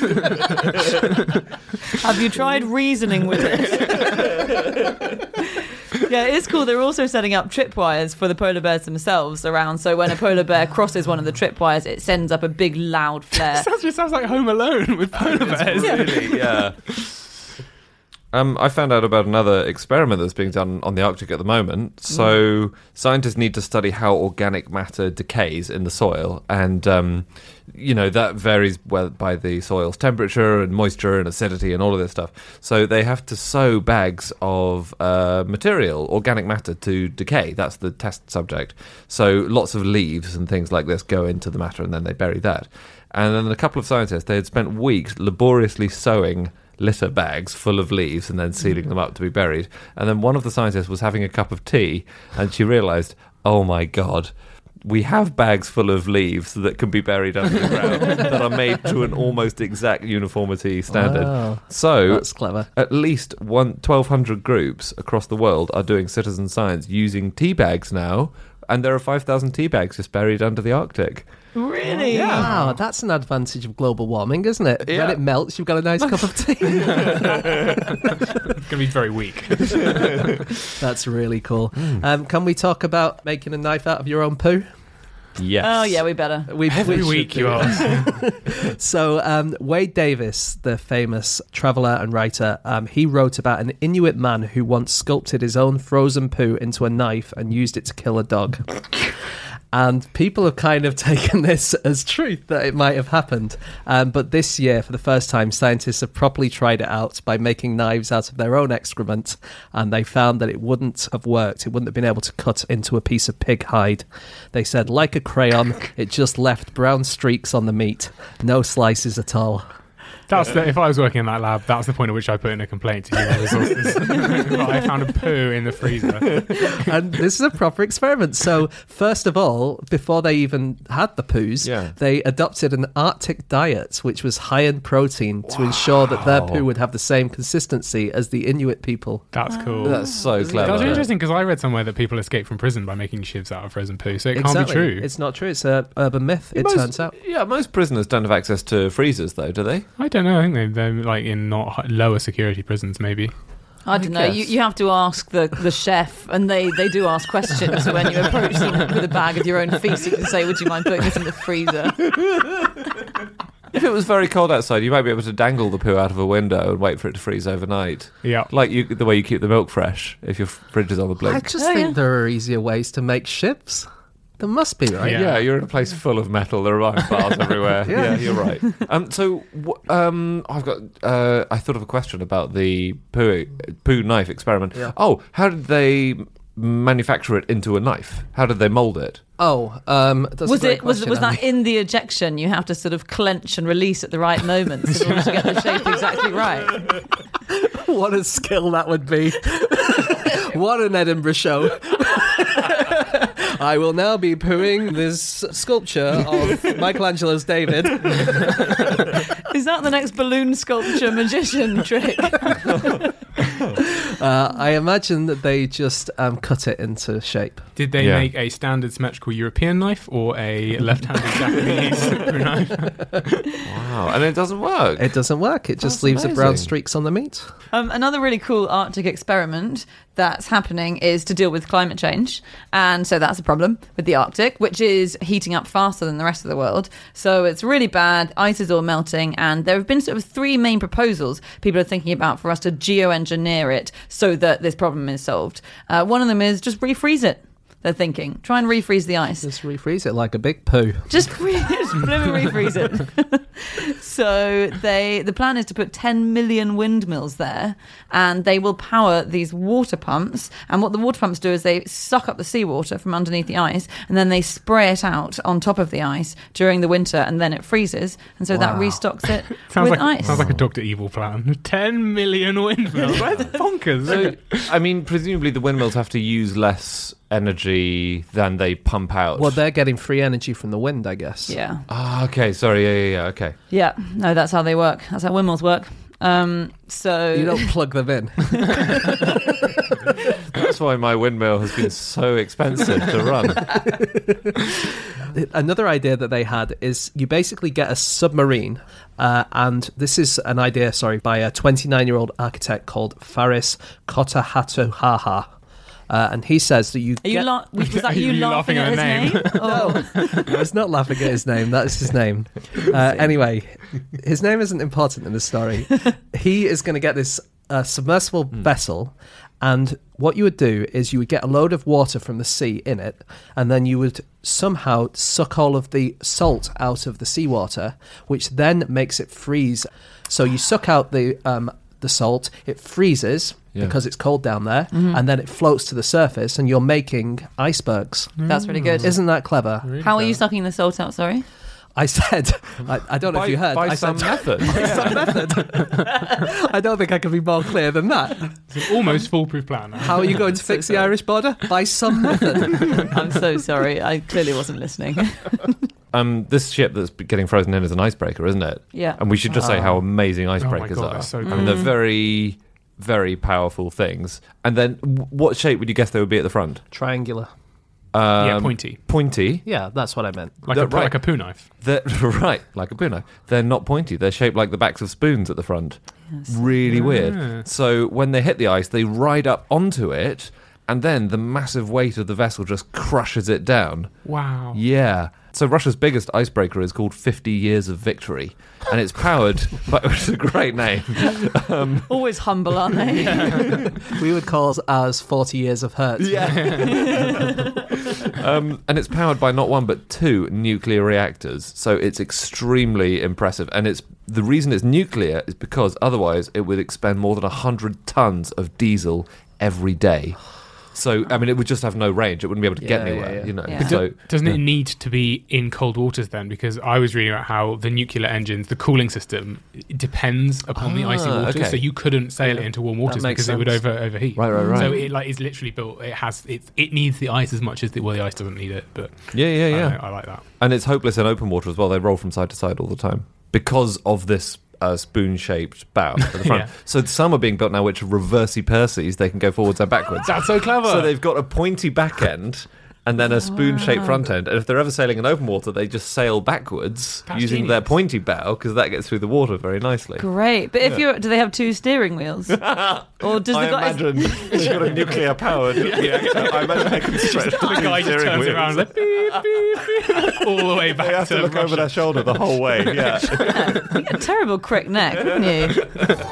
Have you tried reasoning with it? Yeah, it is cool. They're also setting up tripwires for the polar bears themselves around. So when a polar bear crosses one of the tripwires, it sends up a big loud flare. Sounds just sounds like Home Alone with polar bears. Really, yeah. Um, I found out about another experiment that's being done on the Arctic at the moment. So mm. scientists need to study how organic matter decays in the soil, and um, you know that varies well by the soil's temperature and moisture and acidity and all of this stuff. So they have to sow bags of uh, material, organic matter, to decay. That's the test subject. So lots of leaves and things like this go into the matter, and then they bury that. And then a couple of scientists, they had spent weeks laboriously sowing litter bags full of leaves and then sealing them up to be buried. And then one of the scientists was having a cup of tea, and she realised, oh my God, we have bags full of leaves that can be buried under the ground that are made to an almost exact uniformity standard. Wow. So That's clever. At least one, twelve hundred groups across the world are doing citizen science using tea bags now, and there are five thousand tea bags just buried under the Arctic. Really? Wow, that's an advantage of global warming, isn't it? Yeah. When it melts, you've got a nice cup of tea. It's going to be very weak. That's really cool. Um, can we talk about making a knife out of your own poo? Yes. Oh, yeah, we better. We, Every we should week do you it. are. So um, Wade Davis, the famous traveller and writer, um, he wrote about an Inuit man who once sculpted his own frozen poo into a knife and used it to kill a dog. And people have kind of taken this as truth that it might have happened. Um, but this year, for the first time, scientists have properly tried it out by making knives out of their own excrement. And they found that it wouldn't have worked. It wouldn't have been able to cut into a piece of pig hide. They said, like a crayon, it just left brown streaks on the meat. No slices at all. That's the, if I was working in that lab, that's the point at which I put in a complaint to human resources. I found a poo in the freezer. And this is a proper experiment. So, first of all, before they even had the poos, Yeah. they adopted an Arctic diet, which was high in protein to ensure that their poo would have the same consistency as the Inuit people. That's cool. That's so clever. That's interesting because I read somewhere that people escape from prison by making shivs out of frozen poo, so it exactly. can't be true. It's not true. It's an urban myth, it Most- turns out. Yeah, most prisoners don't have access to freezers, though, do they? I don't know. I think they, they're like in not hi- lower security prisons, maybe. I don't know. You, you have to ask the, the chef, and they, they do ask questions. So when you approach them with a bag of your own feces, you can say, would you mind putting this in the freezer? If it was very cold outside, you might be able to dangle the poo out of a window and wait for it to freeze overnight. Yeah. Like you, the way you keep the milk fresh if your fridge is on the I blink. just Oh, think yeah. there are easier ways to make shivs. There must be, right? Yeah. Yeah, you're in a place full of metal. There are iron bars everywhere. Yeah. Yeah. You're right. Um, so, wh- um, I've got. Uh, I thought of a question about the poo poo knife experiment. Yeah. Oh, how did they manufacture it into a knife? How did they mold it? Oh, um, that's Was a great it was question, was that Andy. in the ejection? You have to sort of clench and release at the right moments in order to get the shape exactly right. What a skill that would be. What an Edinburgh show. I will now be pooing this sculpture of Michelangelo's David. Is that the next balloon sculpture magician trick? Uh, I imagine that they just um, cut it into shape. Did they Yeah. make a standard symmetrical European knife or a left-handed Japanese poo knife? Wow, and it doesn't work. It doesn't work. It just That's leaves the brown amazing. streaks on the meat. Um, another really cool Arctic experiment that's happening is to deal with climate change. And so that's a problem with the Arctic, which is heating up faster than the rest of the world. So it's really bad. Ice is all melting. And there have been sort of three main proposals people are thinking about for us to geoengineer it so that this problem is solved. Uh, one of them is just refreeze it. They're thinking. Try and refreeze the ice. Just refreeze it like a big poo. Just, re- just blooming refreeze it. So they, the plan is to put ten million windmills there, and they will power these water pumps. And what the water pumps do is they suck up the seawater from underneath the ice, and then they spray it out on top of the ice during the winter, and then it freezes, and so that Wow. restocks it Sounds with like ice. sounds like a Doctor Evil plan. Ten million windmills. That's bonkers. So, I mean, presumably the windmills have to use less energy than they pump out. Well, they're getting free energy from the wind, I guess. yeah, Ah, okay. Sorry. Yeah, yeah, yeah. Okay. yeah. No, that's how they work. That's how windmills work. Um, so You don't plug them in. That's why my windmill has been so expensive to run. Another idea that they had is you basically get a submarine, uh, and this is an idea, sorry, by a twenty-nine-year-old architect called Faris Kotahatuhaha. Uh, and he says that you Are you get... la- was that Are you, you laughing, laughing at his at name? Oh. I was not laughing at his name. That's his name. Uh, anyway, his name isn't important in the story. He is going to get this uh, submersible Mm. vessel, and what you would do is you would get a load of water from the sea in it, and then you would somehow suck all of the salt out of the seawater, which then makes it freeze. So you suck out the um, the salt, it freezes Yeah. because it's cold down there, and then it floats to the surface, and you're making icebergs. That's really good. Isn't that clever? Really How are you clever. sucking the salt out, sorry? I said, I, I don't know by, if you heard. by I some said, method. by some method. I don't think I can be more clear than that. It's an almost foolproof plan. How are you going to fix the Irish border? By some method. I'm so sorry. I clearly wasn't listening. Um, this ship that's getting frozen in is an icebreaker, isn't it? Yeah. And we should just say how amazing Oh my icebreakers God, are. they're so I cool. mean, they're very, very powerful things. And then, w- what shape would you guess they would be at the front? Triangular. Um, Yeah, pointy. Pointy. Yeah, that's what I meant. Like They're a, right. like a poo knife. They're right, like a poo knife. They're not pointy. They're shaped like the backs of spoons at the front. Really Ah. weird. So when they hit the ice, they ride up onto it, and then the massive weight of the vessel just crushes it down. Wow. Yeah. So Russia's biggest icebreaker is called fifty Years of Victory, and it's powered by, which is a great name. Um, Always humble, aren't they? We would call ours forty years of hurt. yeah. um, and it's powered by not one but two nuclear reactors, so it's extremely impressive. And it's the reason it's nuclear is because otherwise it would expend more than one hundred tons of diesel every day. So, I mean, it would just have no range. It wouldn't be able to get Yeah, yeah, anywhere, yeah. you know. Yeah. But So, do- doesn't yeah. it need to be in cold waters then? Because I was reading about how the nuclear engines, the cooling system, it depends upon the icy Ah, waters. okay. So you couldn't sail it into warm waters makes because it would sense. over overheat. Right, right, right. So it like is literally built. It has it. It needs the ice as much as the well, the ice doesn't need it. But Yeah, yeah, I, yeah. don't know, I like that. And it's hopeless in open water as well. They roll from side to side all the time because of this uh, spoon-shaped bow at the front. Yeah. So some are being built now which are reversey Perseys. They can go forwards and backwards. That's so clever. So they've got a pointy back end and then a spoon-shaped front end. And if they're ever sailing in open water, they just sail backwards That's using their genius. pointy bow because that gets through the water very nicely. Great. But if Yeah. you're, do they have two steering wheels? Or does I the guy? imagine they've got a nuclear-powered reactor. I imagine they can stretch the guy just turns around like beep, beep, beep, all the way back They have to look Russia. over their shoulder the whole way. Yeah. You get a terrible crick neck, wouldn't you?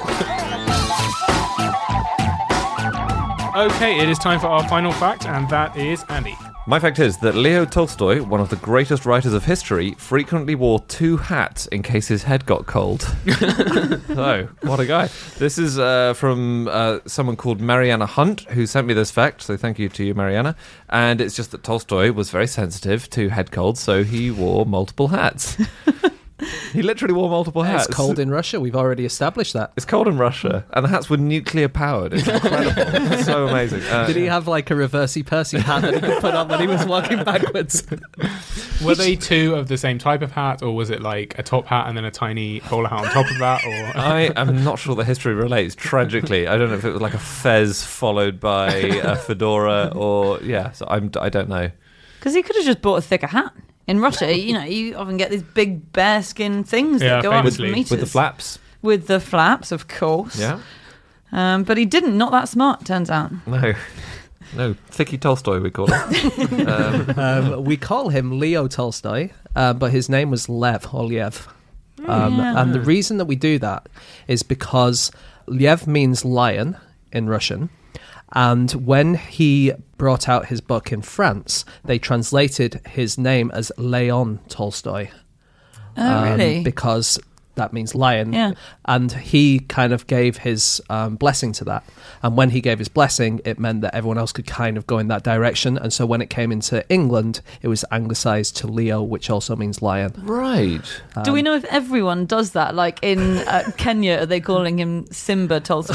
Okay, it is time for our final fact, and that is Andy. My fact is that Leo Tolstoy, one of the greatest writers of history, frequently wore two hats in case his head got cold. So, what a guy. This is uh, from uh, someone called Mariana Hunt, who sent me this fact, so thank you to you, Mariana. And it's just that Tolstoy was very sensitive to head colds, so he wore multiple hats. He literally wore multiple hats. It's cold in Russia. We've already established that. It's cold in Russia, and the hats were nuclear powered. It's incredible. It's so amazing. Uh, Did he have like a reversey Percy hat that he could put on when he was walking backwards? Were they two of the same type of hat, or was it like a top hat and then a tiny bowler hat on top of that? Or I am not sure the history relates. Tragically, I don't know if it was like a fez followed by a fedora, or yeah. So I'm I don't know. Because he could have just bought a thicker hat. In Russia, you know, you often get these big bearskin things Yeah, that go up for famously. meters. With the flaps, With the flaps, of course. yeah. Um, but he didn't. Not that smart, turns out. No, no. Thicky Tolstoy, we call it. um, Um, we call him Leo Tolstoy, uh, but his name was Lev or Liev. Um, Yeah. And the reason that we do that is because Liev means lion in Russian. And when he brought out his book in France, they translated his name as Leon Tolstoy. Oh, um, really? Because that means lion. Yeah. And he kind of gave his um, blessing to that. And when he gave his blessing, it meant that everyone else could kind of go in that direction. And so when it came into England, it was anglicised to Leo, which also means lion. right. Do we know if everyone does that? Like in uh, Kenya, are they calling him Simba Tolstoy?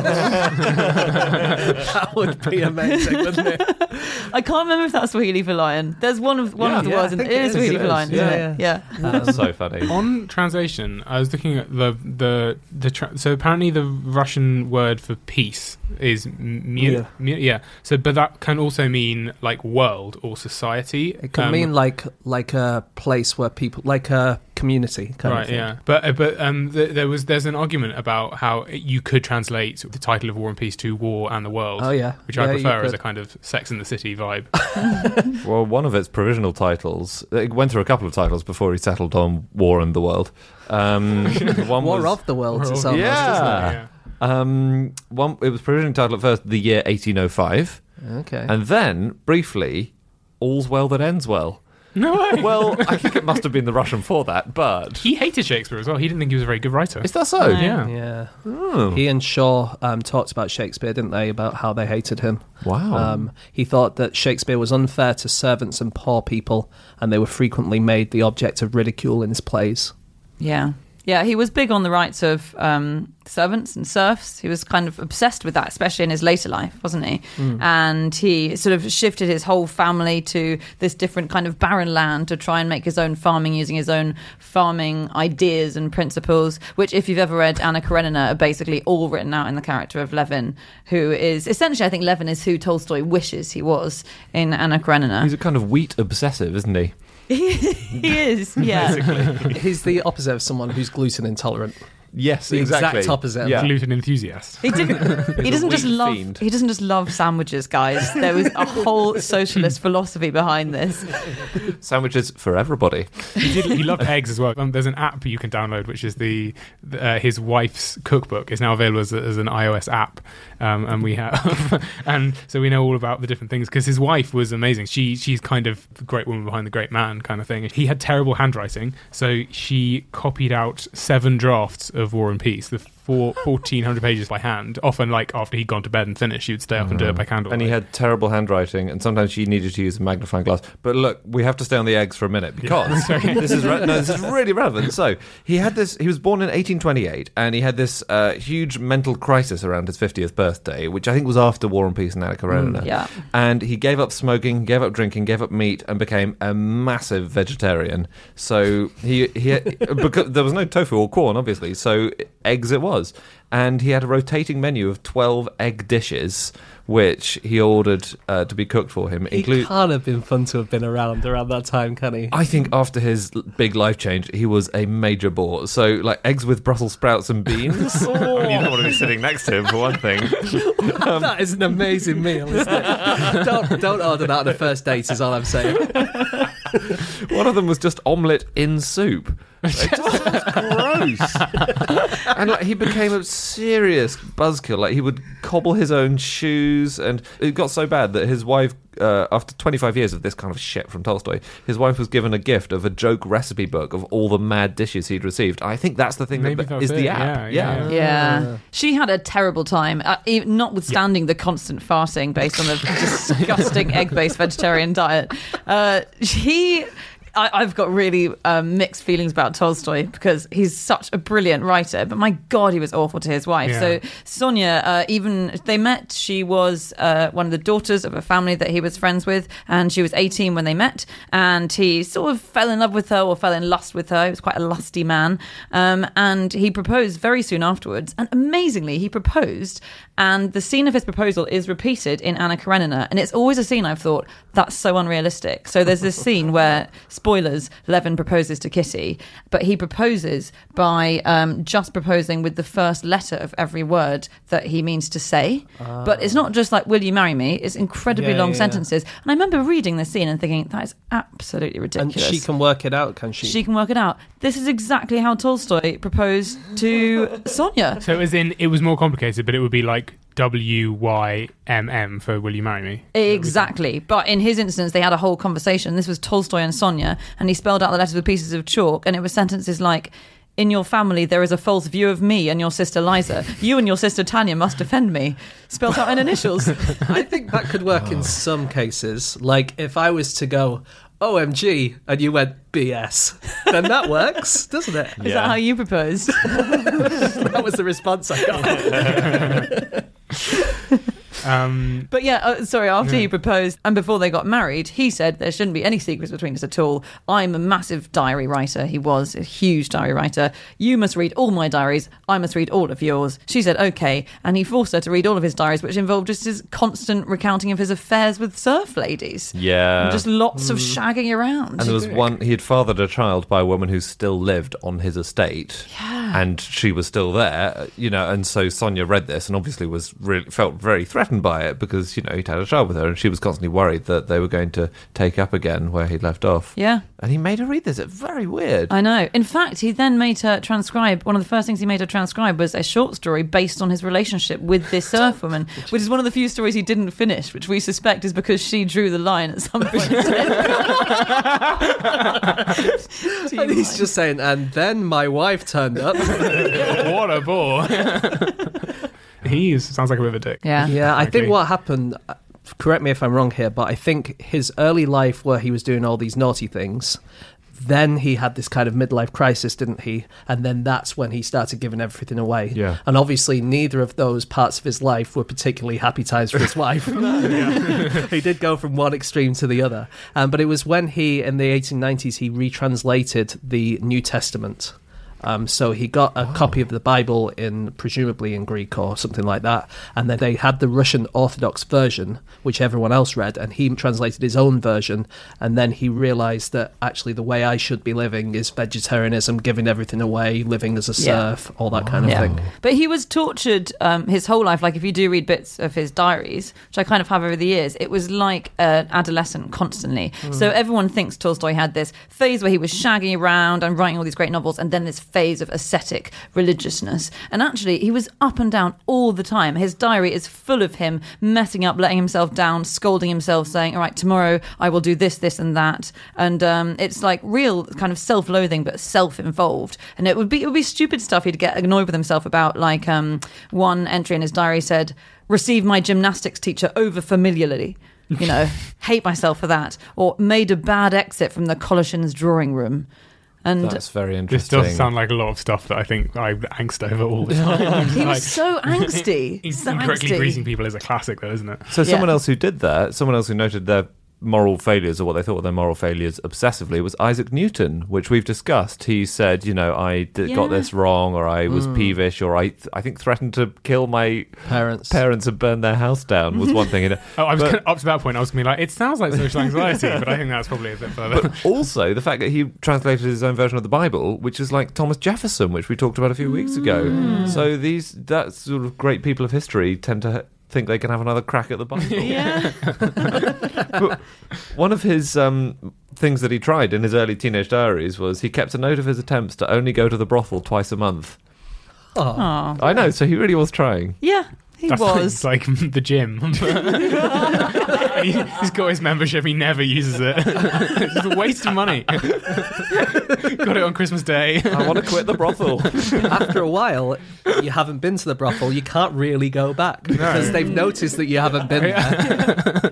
That would be amazing, wouldn't it? I can't remember if that's Swahili for lion. There's one of one Yeah, of the yeah, words, I and think it it is is, Swahili it for is. lion, Yeah, isn't it? Yeah. That's so funny. on translation, I was looking at the the the. Tra- so apparently, the Russian word for peace is mir. Yeah. mir- yeah. So, but that can also mean like world or society. It can Um, mean like like a place where people, like a community kind right, of thing. yeah, but uh, but um, th- there was there's an argument about how you could translate the title of War and Peace to War and the World. Oh yeah, which yeah, I you prefer as could. a kind of Sex and the City vibe. Well, one of its provisional titles, it went through a couple of titles before he settled on War and the World. Um, the one War was, of the Worlds. War It's of- almost, Yeah. yeah. um, one, it was provisionally titled at first the year eighteen oh five, isn't it? Okay. and then briefly, All's Well That Ends Well. No way. Well, I think it must have been the Russian for that, but He hated Shakespeare as well. He didn't think he was a very good writer. is that so? No. Yeah. yeah. Oh. He and Shaw um, talked about Shakespeare, didn't they? About how they hated him. Wow. Um, he thought that Shakespeare was unfair to servants and poor people, and they were frequently made the object of ridicule in his plays. Yeah. Yeah, he was big on the rights of um, servants and serfs. He was kind of obsessed with that, especially in his later life, wasn't he? Mm. And he sort of shifted his whole family to this different kind of barren land to try and make his own farming using his own farming ideas and principles, which, if you've ever read Anna Karenina, are basically all written out in the character of Levin, who is essentially, I think Levin is who Tolstoy wishes he was in Anna Karenina. He's a kind of wheat obsessive, isn't he? He is, yeah. He's the opposite of someone who's gluten intolerant. Yes, The exactly. exact opposite. Yeah. Gluten enthusiast. He didn't. He a doesn't just wheat love. fiend. He doesn't just love sandwiches, guys. There was a whole socialist philosophy behind this. Sandwiches for everybody. He did. He loved eggs as well. Um, there's an app you can download, which is the uh, his wife's cookbook. Is now available as, a, as an iOS app, um, and we have, and so we know all about the different things because his wife was amazing. She she's kind of the great woman behind the great man kind of thing. He had terrible handwriting, so she copied out seven drafts of War and Peace, the four, fourteen hundred pages by hand. Often, like after he'd gone to bed and finished, she would stay up and do it by candlelight. And he had terrible handwriting, and sometimes she needed to use a magnifying glass. But look, we have to stay on the eggs for a minute because Sorry. this is re- no, this is really relevant. So he had this. He was born in eighteen twenty-eight, and he had this uh, huge mental crisis around his fiftieth birthday, which I think was after War and Peace and Anna Karenina. Yeah. And he gave up smoking, gave up drinking, gave up meat, and became a massive vegetarian. So he he because there was no tofu or corn, obviously. So eggs it was. And he had a rotating menu of twelve egg dishes, which he ordered uh, to be cooked for him. He Include, can't have been fun to have been around around that time, can he? I think after his l- big life change, he was a major bore. So, like eggs with Brussels sprouts and beans. I mean, you don't want to be sitting next to him for one thing. That is an amazing meal, isn't it? don't, don't order that on a first date, is all I'm saying. One of them was just omelette in soup. It just sounds gross. And like he became a serious buzzkill. Like he would cobble his own shoes, and it got so bad that his wife, uh, after twenty-five years of this kind of shit from Tolstoy, his wife was given a gift of a joke recipe book of all the mad dishes he'd received. I think that's the thing Maybe that that's is it. the app. Yeah, yeah. Yeah. She had a terrible time, uh, even, notwithstanding the constant farting based on the disgusting egg-based vegetarian diet. Uh, he... I, I've got really um, mixed feelings about Tolstoy because he's such a brilliant writer, but my God, he was awful to his wife. Yeah. So Sonia, uh, even they met, she was uh, one of the daughters of a family that he was friends with, and she was eighteen when they met, and he sort of fell in love with her or fell in lust with her. He was quite a lusty man, um, and he proposed very soon afterwards. And amazingly, he proposed, and the scene of his proposal is repeated in Anna Karenina, and it's always a scene I've thought that's so unrealistic. So there's this scene where, spoilers, Levin proposes to Kitty, but he proposes by um, just proposing with the first letter of every word that he means to say. Ah. But it's not just like, will you marry me? It's incredibly Yeah, long yeah, yeah. sentences. And I remember reading this scene and thinking, that is absolutely And ridiculous. she can work it out, can she? She can work it out. This is exactly how Tolstoy proposed to Sonia. So as in, it was more complicated, but it would be like W Y M M for Will You Marry Me? Exactly. But in his instance, they had a whole conversation. This was Tolstoy and Sonia, and he spelled out the letters with pieces of chalk, and it was sentences like, in your family, there is a false view of me and your sister Liza. You and your sister Tanya must defend me. Spelled out in initials. I think that could work in some cases. Like, if I was to go, O M G, and you went B S, then that works, doesn't it? Is that how you proposed? That was the response I got. Um, But yeah, uh, sorry, after Yeah. he proposed and before they got married, he said there shouldn't be any secrets between us at all. I'm a massive diary writer. He was a huge diary writer. You must read all my diaries. I must read all of yours. She said, okay. And he forced her to read all of his diaries, which involved just his constant recounting of his affairs with surf ladies. Yeah. And just lots of shagging around. And there was one, he had fathered a child by a woman who still lived on his estate. Yeah. And she was still there, you know, and so Sonia read this and obviously was really, felt very threatened by it because, you know, he'd had a child with her and she was constantly worried that they were going to take up again where he'd left off. Yeah. And he made her read this. It's very weird. I know. In fact, he then made her transcribe, one of the first things he made her transcribe was a short story based on his relationship with this surf woman, which is one of the few stories he didn't finish, which we suspect is because she drew the line at some point. And he's just saying, and then my wife turned up. what a bore. He sounds like a bit of a dick. Yeah. Yeah, I Frankly. think what happened, uh, correct me if I'm wrong here, but I think his early life where he was doing all these naughty things, then he had this kind of midlife crisis, didn't he? And then that's when he started giving everything away. Yeah. And obviously neither of those parts of his life were particularly happy times for his wife. He did go from one extreme to the other. Um, but it was when he, in the eighteen nineties, he retranslated the New Testament. Um, so he got a copy of the Bible in, presumably in Greek or something like that, and then they had the Russian Orthodox version, which everyone else read, and he translated his own version, and then he realised that actually the way I should be living is vegetarianism, giving everything away, living as a Yeah. serf, all that kind of Yeah. thing. But he was tortured um, his whole life. Like, if you do read bits of his diaries, which I kind of have over the years, it was like an adolescent constantly. So everyone thinks Tolstoy had this phase where he was shagging around and writing all these great novels, and then this phase of ascetic religiousness. And actually, he was up and down all the time. His diary is full of him messing up, letting himself down, scolding himself, saying, all right, tomorrow I will do this, this and that. And um, it's like real kind of self-loathing, but self-involved. And it would be it would be stupid stuff he'd get annoyed with himself about. Like um, one entry in his diary said, "Received my gymnastics teacher over familiarly." You know, hate myself for that. Or made a bad exit from the Colossians drawing room. And That's very This interesting. does sound like a lot of stuff that I think I angst over all the time. he Like, was so angsty. He's so incorrectly angsty. greasing people is a classic, though, isn't it? So someone Yeah. else who did that, someone else who noted their moral failures, or what they thought were their moral failures obsessively, was Isaac Newton, which we've discussed. He said, you know, I did, got Yeah. this wrong, or I was peevish, or I th- I think threatened to kill my Parents. parents and burn their house down was one thing. You know. Oh, I was But- gonna, up to that point. I was going to be like, it sounds like social anxiety, but I think that's probably a bit further. But also the fact that he translated his own version of the Bible, which is like Thomas Jefferson, which we talked about a few weeks ago. So these that sort of great people of history tend to think they can have another crack at the Bible. Yeah. But one of his um, things that he tried in his early teenage diaries was he kept a note of his attempts to only go to the brothel twice a month. Oh. Aw. I know, so he really was trying. Yeah, he That's was. It's like the gym. he, he's got his membership. He never uses it. It's just a waste of money. Got it on Christmas Day. I want to quit the brothel. After a while, you haven't been to the brothel, you can't really go back because they've noticed that you haven't been there.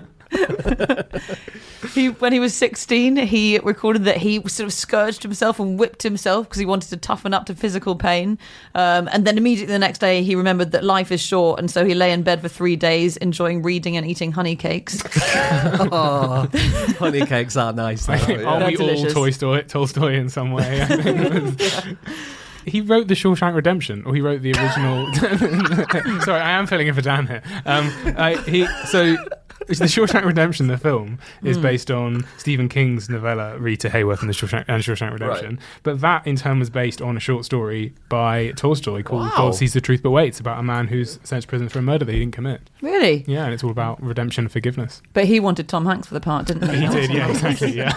He, when he was sixteen, he recorded that he sort of scourged himself and whipped himself because he wanted to toughen up to physical pain. Um, and then immediately the next day, he remembered that life is short, and so he lay in bed for three days, enjoying reading and eating honey cakes. Oh, honey cakes are nice. though. Are They're we delicious. all Tolstoy, Tolstoy in some way? I think it was- He wrote The Shawshank Redemption, or he wrote the original. Sorry, I am filling in for Dan here. Um, I, he so. The Shawshank Redemption, the film, is based on Stephen King's novella Rita Hayworth and the Shawshank, and Shawshank Redemption. Right. But that, in turn, was based on a short story by Tolstoy called Wow. God Sees the Truth But Waits, about a man who's sent to prison for a murder that he didn't commit. Really? Yeah, and it's all about redemption and forgiveness. But he wanted Tom Hanks for the part, didn't he? He did, yeah, exactly, yeah.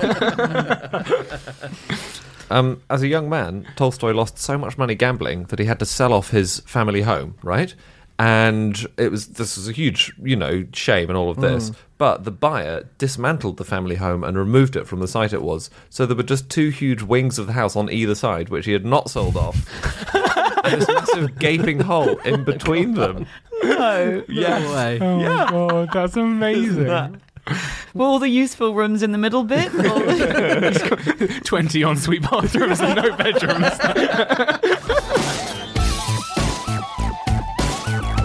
Um, as a young man, Tolstoy lost so much money gambling that he had to sell off his family home, right? And it was this was a huge, you know, shame and all of this. But the buyer dismantled the family home and removed it from the site it was. So there were just two huge wings of the house on either side, which he had not sold off. And this massive gaping hole in between them. No. Yeah. No way. Oh, my God, that's amazing. Were all the useful rooms in the middle bit? Or- twenty ensuite bathrooms and no bedrooms.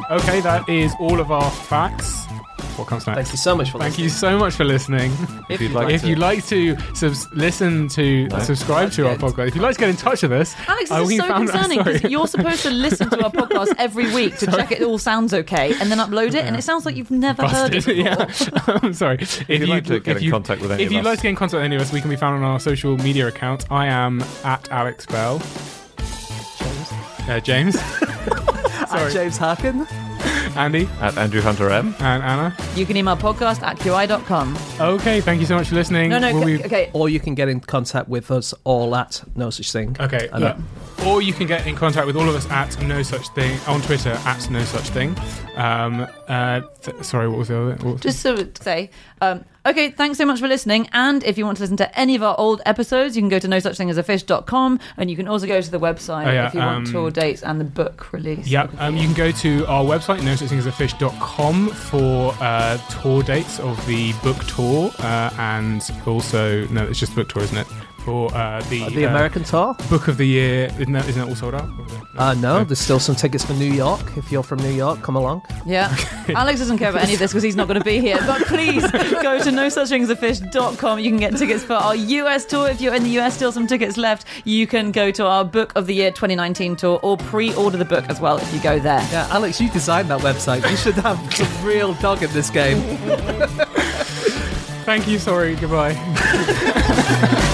Okay, that is all of our facts. What comes next? Thank you so much for Thank listening. you so much for listening. If you'd like If to, you'd like to subs- listen to, No. subscribe to our That's podcast, if you'd like to get in touch with us, Alex, uh, this we is so found- concerning because sorry. you're supposed to listen to our podcast every week to check it all sounds okay and then upload it, and it sounds like you've never heard it Busted. before. Yeah. I'm sorry. If, you'd like to get if in you- contact with any if of you'd us. like to get in contact with any of us, we can be found on our social media accounts. I am at Alex Bell. Uh, James. I'm Sorry. James Harkin. Andy at Andrew Hunter M. and Anna. You can email podcast at Q I dot com. Okay, thank you so much for listening. No, no, We'll okay, be- okay. Or you can get in contact with us all at No Such Thing. Okay, And look. Or you can get in contact with all of us at No Such Thing on Twitter at No Such Thing. Um, uh, th- sorry, what was the other? What was Just so to say, um, okay, thanks so much for listening. And if you want to listen to any of our old episodes, you can go to no such thing as a fish dot com, and you can also go to the website Oh, yeah, if you want um, tour dates and the book release. Yeah, um, you can go to our website, no such thing as a fish dot com, for uh, tour dates of the book tour, uh, and also, no, it's just book tour, isn't it? For uh, the, The uh, American tour? book of the year, isn't that, isn't that all sold out? Uh, no, there's still some tickets for New York. If you're from New York, come along. Yeah. Alex doesn't care about any of this because he's not going to be here. But please go to no such thing as a fish dot com. You can get tickets for our U S tour. If you're in the U S, still some tickets left. You can go to our Book of the Year twenty nineteen tour or pre-order the book as well if you go there. Yeah, Alex, you designed that website. You should have some real dog in this game. Thank you, sorry, goodbye.